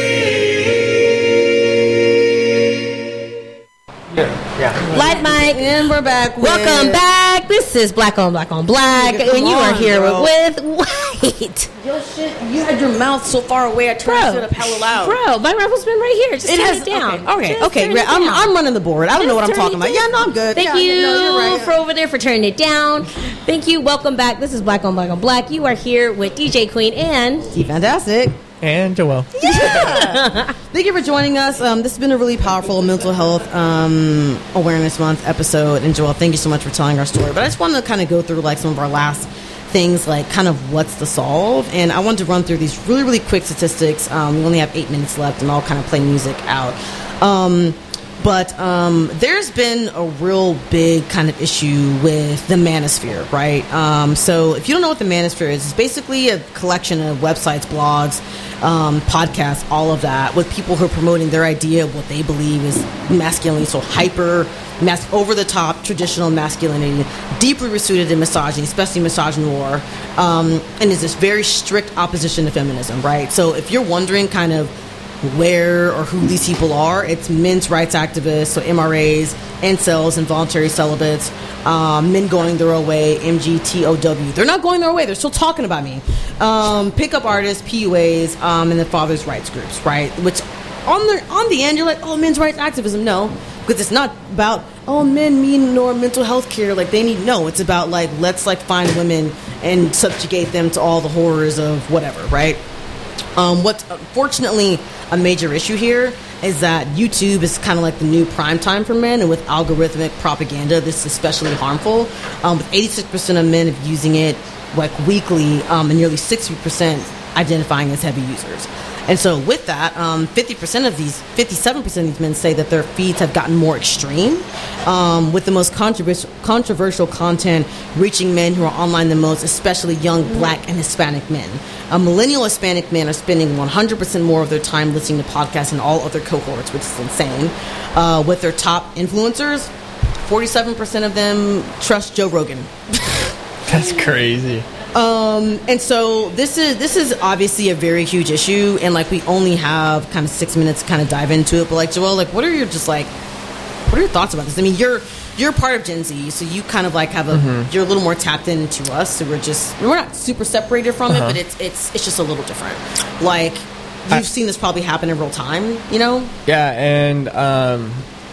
Yeah, yeah. Light Mike. And we're back with... Welcome back. This is Black on Black on Black. Nigga, and you on, are here bro. with White. Yo, shit, you had your mouth so far away, I turned it up hella loud. Bro, my rifle's been right here. Just It turn has- it down. okay, okay, Just okay, turn great. it I'm- down. I'm running the board. I don't know what I'm Just talking turn it about. Yeah, no, I'm good. Thank Yeah, you no, you're right. for over there for turning it down. Thank you. Welcome back. This is Black on Black on Black. You are here with D J Queen and Steve Fantastic. And Joelle. Yeah. Thank you for joining us. Um, this has been a really powerful mental health um, awareness month episode. And Joelle, thank you so much for telling our story. But I just want to kind of go through like some of our last things, like kind of what's the solve. And I wanted to run through these really, really quick statistics. Um, we only have eight minutes left, and I'll kind of play music out. Um, but um, there's been a real big kind of issue with the manosphere, right? Um, so if you don't know what the manosphere is, it's basically a collection of websites, blogs, um, podcasts, all of that, with people who are promoting their idea of what they believe is masculinity. So hyper, mas- over-the-top, traditional masculinity, deeply rooted in misogyny, especially misogynoir, um, and is this very strict opposition to feminism, right? So if you're wondering kind of where or who these people are, it's men's rights activists, so M R As, incels, involuntary celibates, um, men going their own way, M G T O W. They're not going their own way. They're still talking about me. Um, pickup artists, P U As, um, and the fathers' rights groups, right? Which on the on the end, you're like, oh, men's rights activism. No, because it's not about, oh, men mean nor mental health care. Like they need, no, it's about like, let's like find women and subjugate them to all the horrors of whatever, right? Um, what's unfortunately a major issue here is that YouTube is kind of like the new prime time for men, and with algorithmic propaganda, this is especially harmful. Um, with eighty-six percent of men using it like weekly, um, and nearly sixty percent identifying as heavy users. And so with that, um, fifty percent of these, fifty-seven percent of these men say that their feeds have gotten more extreme, um, with the most controversial, controversial content reaching men who are online the most, especially young Black and Hispanic men. Uh, millennial Hispanic men are spending one hundred percent more of their time listening to podcasts than all other cohorts, which is insane. Uh, with their top influencers, forty-seven percent of them trust Joe Rogan. That's crazy. Um, and so this is this is obviously a very huge issue, and like we only have kind of six minutes to kind of dive into it. But like Joelle, like what are your just like what are your thoughts about this? I mean, you're you're part of Gen Z, so you kind of like have a mm-hmm. you're a little more tapped into us. So we're just we're not super separated from uh-huh. it, but it's it's it's just a little different. Like you've I, seen this probably happen in real time, you know? Yeah, and um,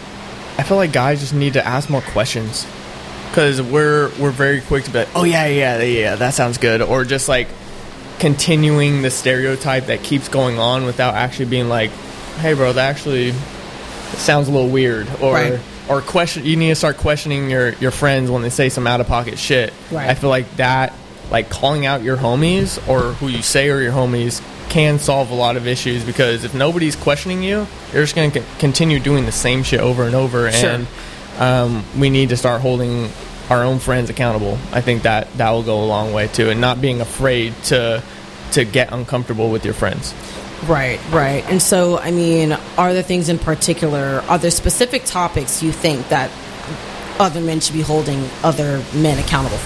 I feel like guys just need to ask more questions. Because we're we're very quick to be like, oh yeah, yeah, yeah, that sounds good, or just like continuing the stereotype that keeps going on without actually being like, hey, bro, that actually sounds a little weird, or right. or question. You need to start questioning your, your friends when they say some out of pocket shit. Right. I feel like that, like calling out your homies or who you say are your homies, can solve a lot of issues, because if nobody's questioning you, you're just going to c- continue doing the same shit over and over, sure. and um, we need to start holding our own friends accountable. I think that that will go a long way too, and not being afraid to to get uncomfortable with your friends. Right, right. And so, I mean, are there things in particular, are there specific topics you think that other men should be holding other men accountable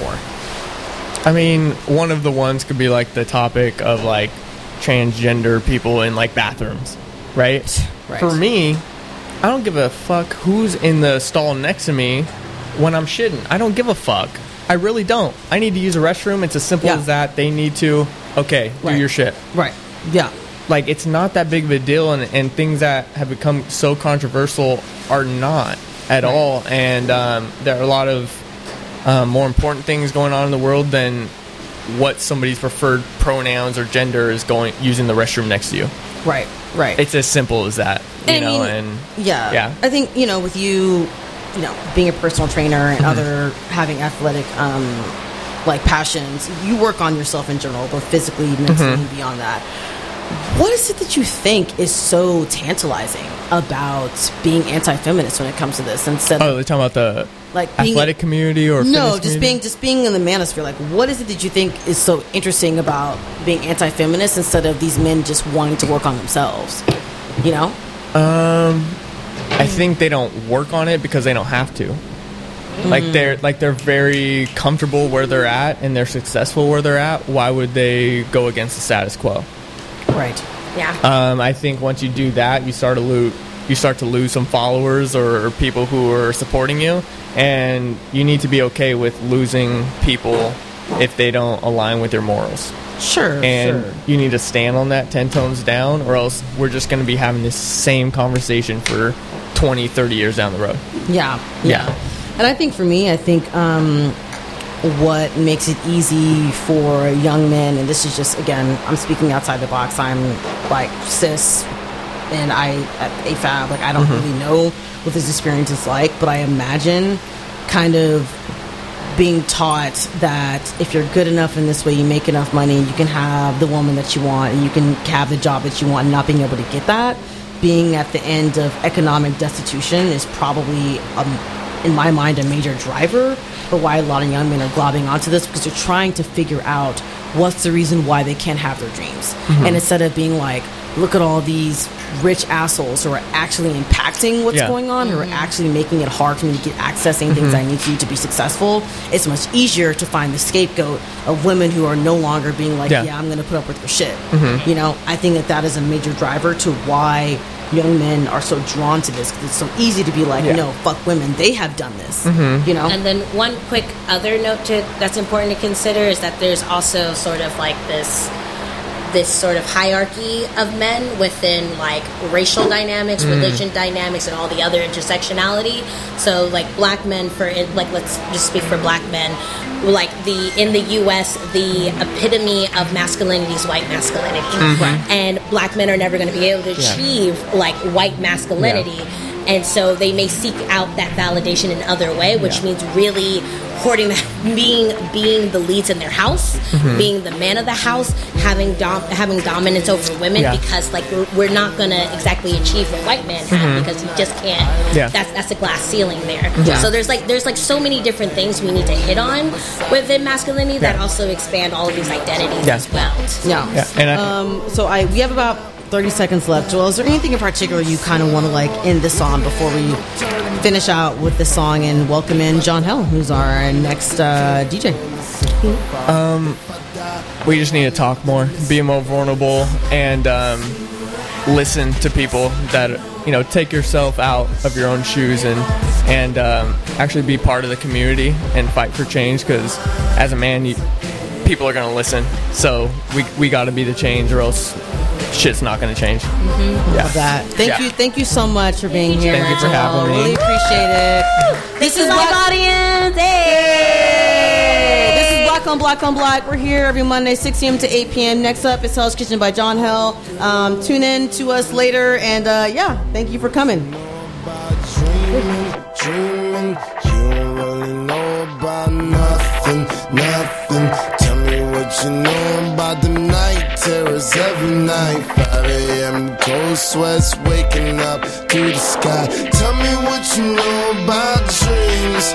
for? I mean, one of the ones could be like the topic of like transgender people in like bathrooms, right? Right. For me, I don't give a fuck who's in the stall next to me when I'm shitting. I don't give a fuck. I really don't. I need to use a restroom. It's as simple yeah. as that. They need to, okay, do right. your shit. Right. Yeah. Like, it's not that big of a deal, and, and things that have become so controversial are not at right. all. And um, there are a lot of um, more important things going on in the world than what somebody's preferred pronouns or gender is going using the restroom next to you. Right. Right. It's as simple as that. You and know, I mean, and yeah. yeah. I think, you know, with you, you know, being a personal trainer and mm-hmm. other having athletic um, like passions, you work on yourself in general, both physically, mentally, mm-hmm. and beyond that. What is it that you think is so tantalizing about being anti-feminist when it comes to this? Instead, oh, they're talking about the like athletic being, community, or no, just community? being just being in the manosphere. Like, what is it that you think is so interesting about being anti-feminist instead of these men just wanting to work on themselves? You know, um, I think they don't work on it because they don't have to. Mm. Like they're like they're very comfortable where they're at, and they're successful where they're at. Why would they go against the status quo? Right. Yeah. Um, I think once you do that, you start to lose. You start to lose some followers or, or people who are supporting you, and you need to be okay with losing people if they don't align with your morals. Sure. And sure. you need to stand on that ten tones down, or else we're just going to be having this same conversation for twenty, thirty years down the road. Yeah. Yeah. yeah. And I think for me, I think um, what makes it easy for young men, and this is just, again, I'm speaking outside the box. I'm like cis, and I at A F A B, like I don't mm-hmm. really know what this experience is like, but I imagine kind of being taught that if you're good enough in this way, you make enough money, you can have the woman that you want, and you can have the job that you want, and not being able to get that, being at the end of economic destitution is probably, um, in my mind, a major driver for why a lot of young men are globbing onto this, because they're trying to figure out what's the reason why they can't have their dreams. Mm-hmm. And instead of being like, look at all these rich assholes who are actually impacting what's yeah. going on, mm-hmm. who are actually making it hard for me to get accessing mm-hmm. things I need to do to be successful, it's much easier to find the scapegoat of women who are no longer being like, yeah, yeah I'm going to put up with your shit. Mm-hmm. You know, I think that that is a major driver to why young men are so drawn to this, because it's so easy to be like, yeah. no, fuck women, they have done this. Mm-hmm. You know? And then one quick other note to that's important to consider is that there's also sort of like this this sort of hierarchy of men within like racial dynamics, mm. religion dynamics, and all the other intersectionality. So like black men, for like let's just speak for black men, like the in the U S the epitome of masculinity is white masculinity, mm-hmm. and black men are never going to be able to achieve yeah. like white masculinity. Yeah. and so they may seek out that validation in other way, which Yeah. means really hoarding that, being being the leads in their house, Mhm. being the man of the house, having dom- having dominance over women, Yeah. because like we're, we're not gonna exactly achieve what white man had, Mhm. because he just can't. Yeah. That's that's a glass ceiling there. Yeah. So there's like there's like so many different things we need to hit on within masculinity that Yeah. also expand all of these identities Yeah. as well. Yeah. Yeah, and I- um, so I we have about thirty seconds left. Joel, is there anything in particular you kind of want to like end this on before we finish out with this song and welcome in John Hell, who's our next uh, D J? Um, we just need to talk more, be more vulnerable, and um, listen to people that, you know, take yourself out of your own shoes and and um, actually be part of the community and fight for change. Because as a man, you, people are gonna listen. So we we got to be the change, or else shit's not gonna change. Mm-hmm. Yeah. Love that. Thank Yeah. you, thank you so much for being here. Thank you for Joel. having me. Really appreciate it. This is live Black audience. Hey! This is Black on Black on Black. We're here every Monday, six p.m. to eight p.m. Next up is Hell's Kitchen by John Hell. Um, tune in to us later, and uh, yeah, thank you for coming. Dreaming, you don't really know about nothing, nothing. Tell me what you know about the night terrors every night. five a.m. cold sweats waking up to the sky. Tell me what you know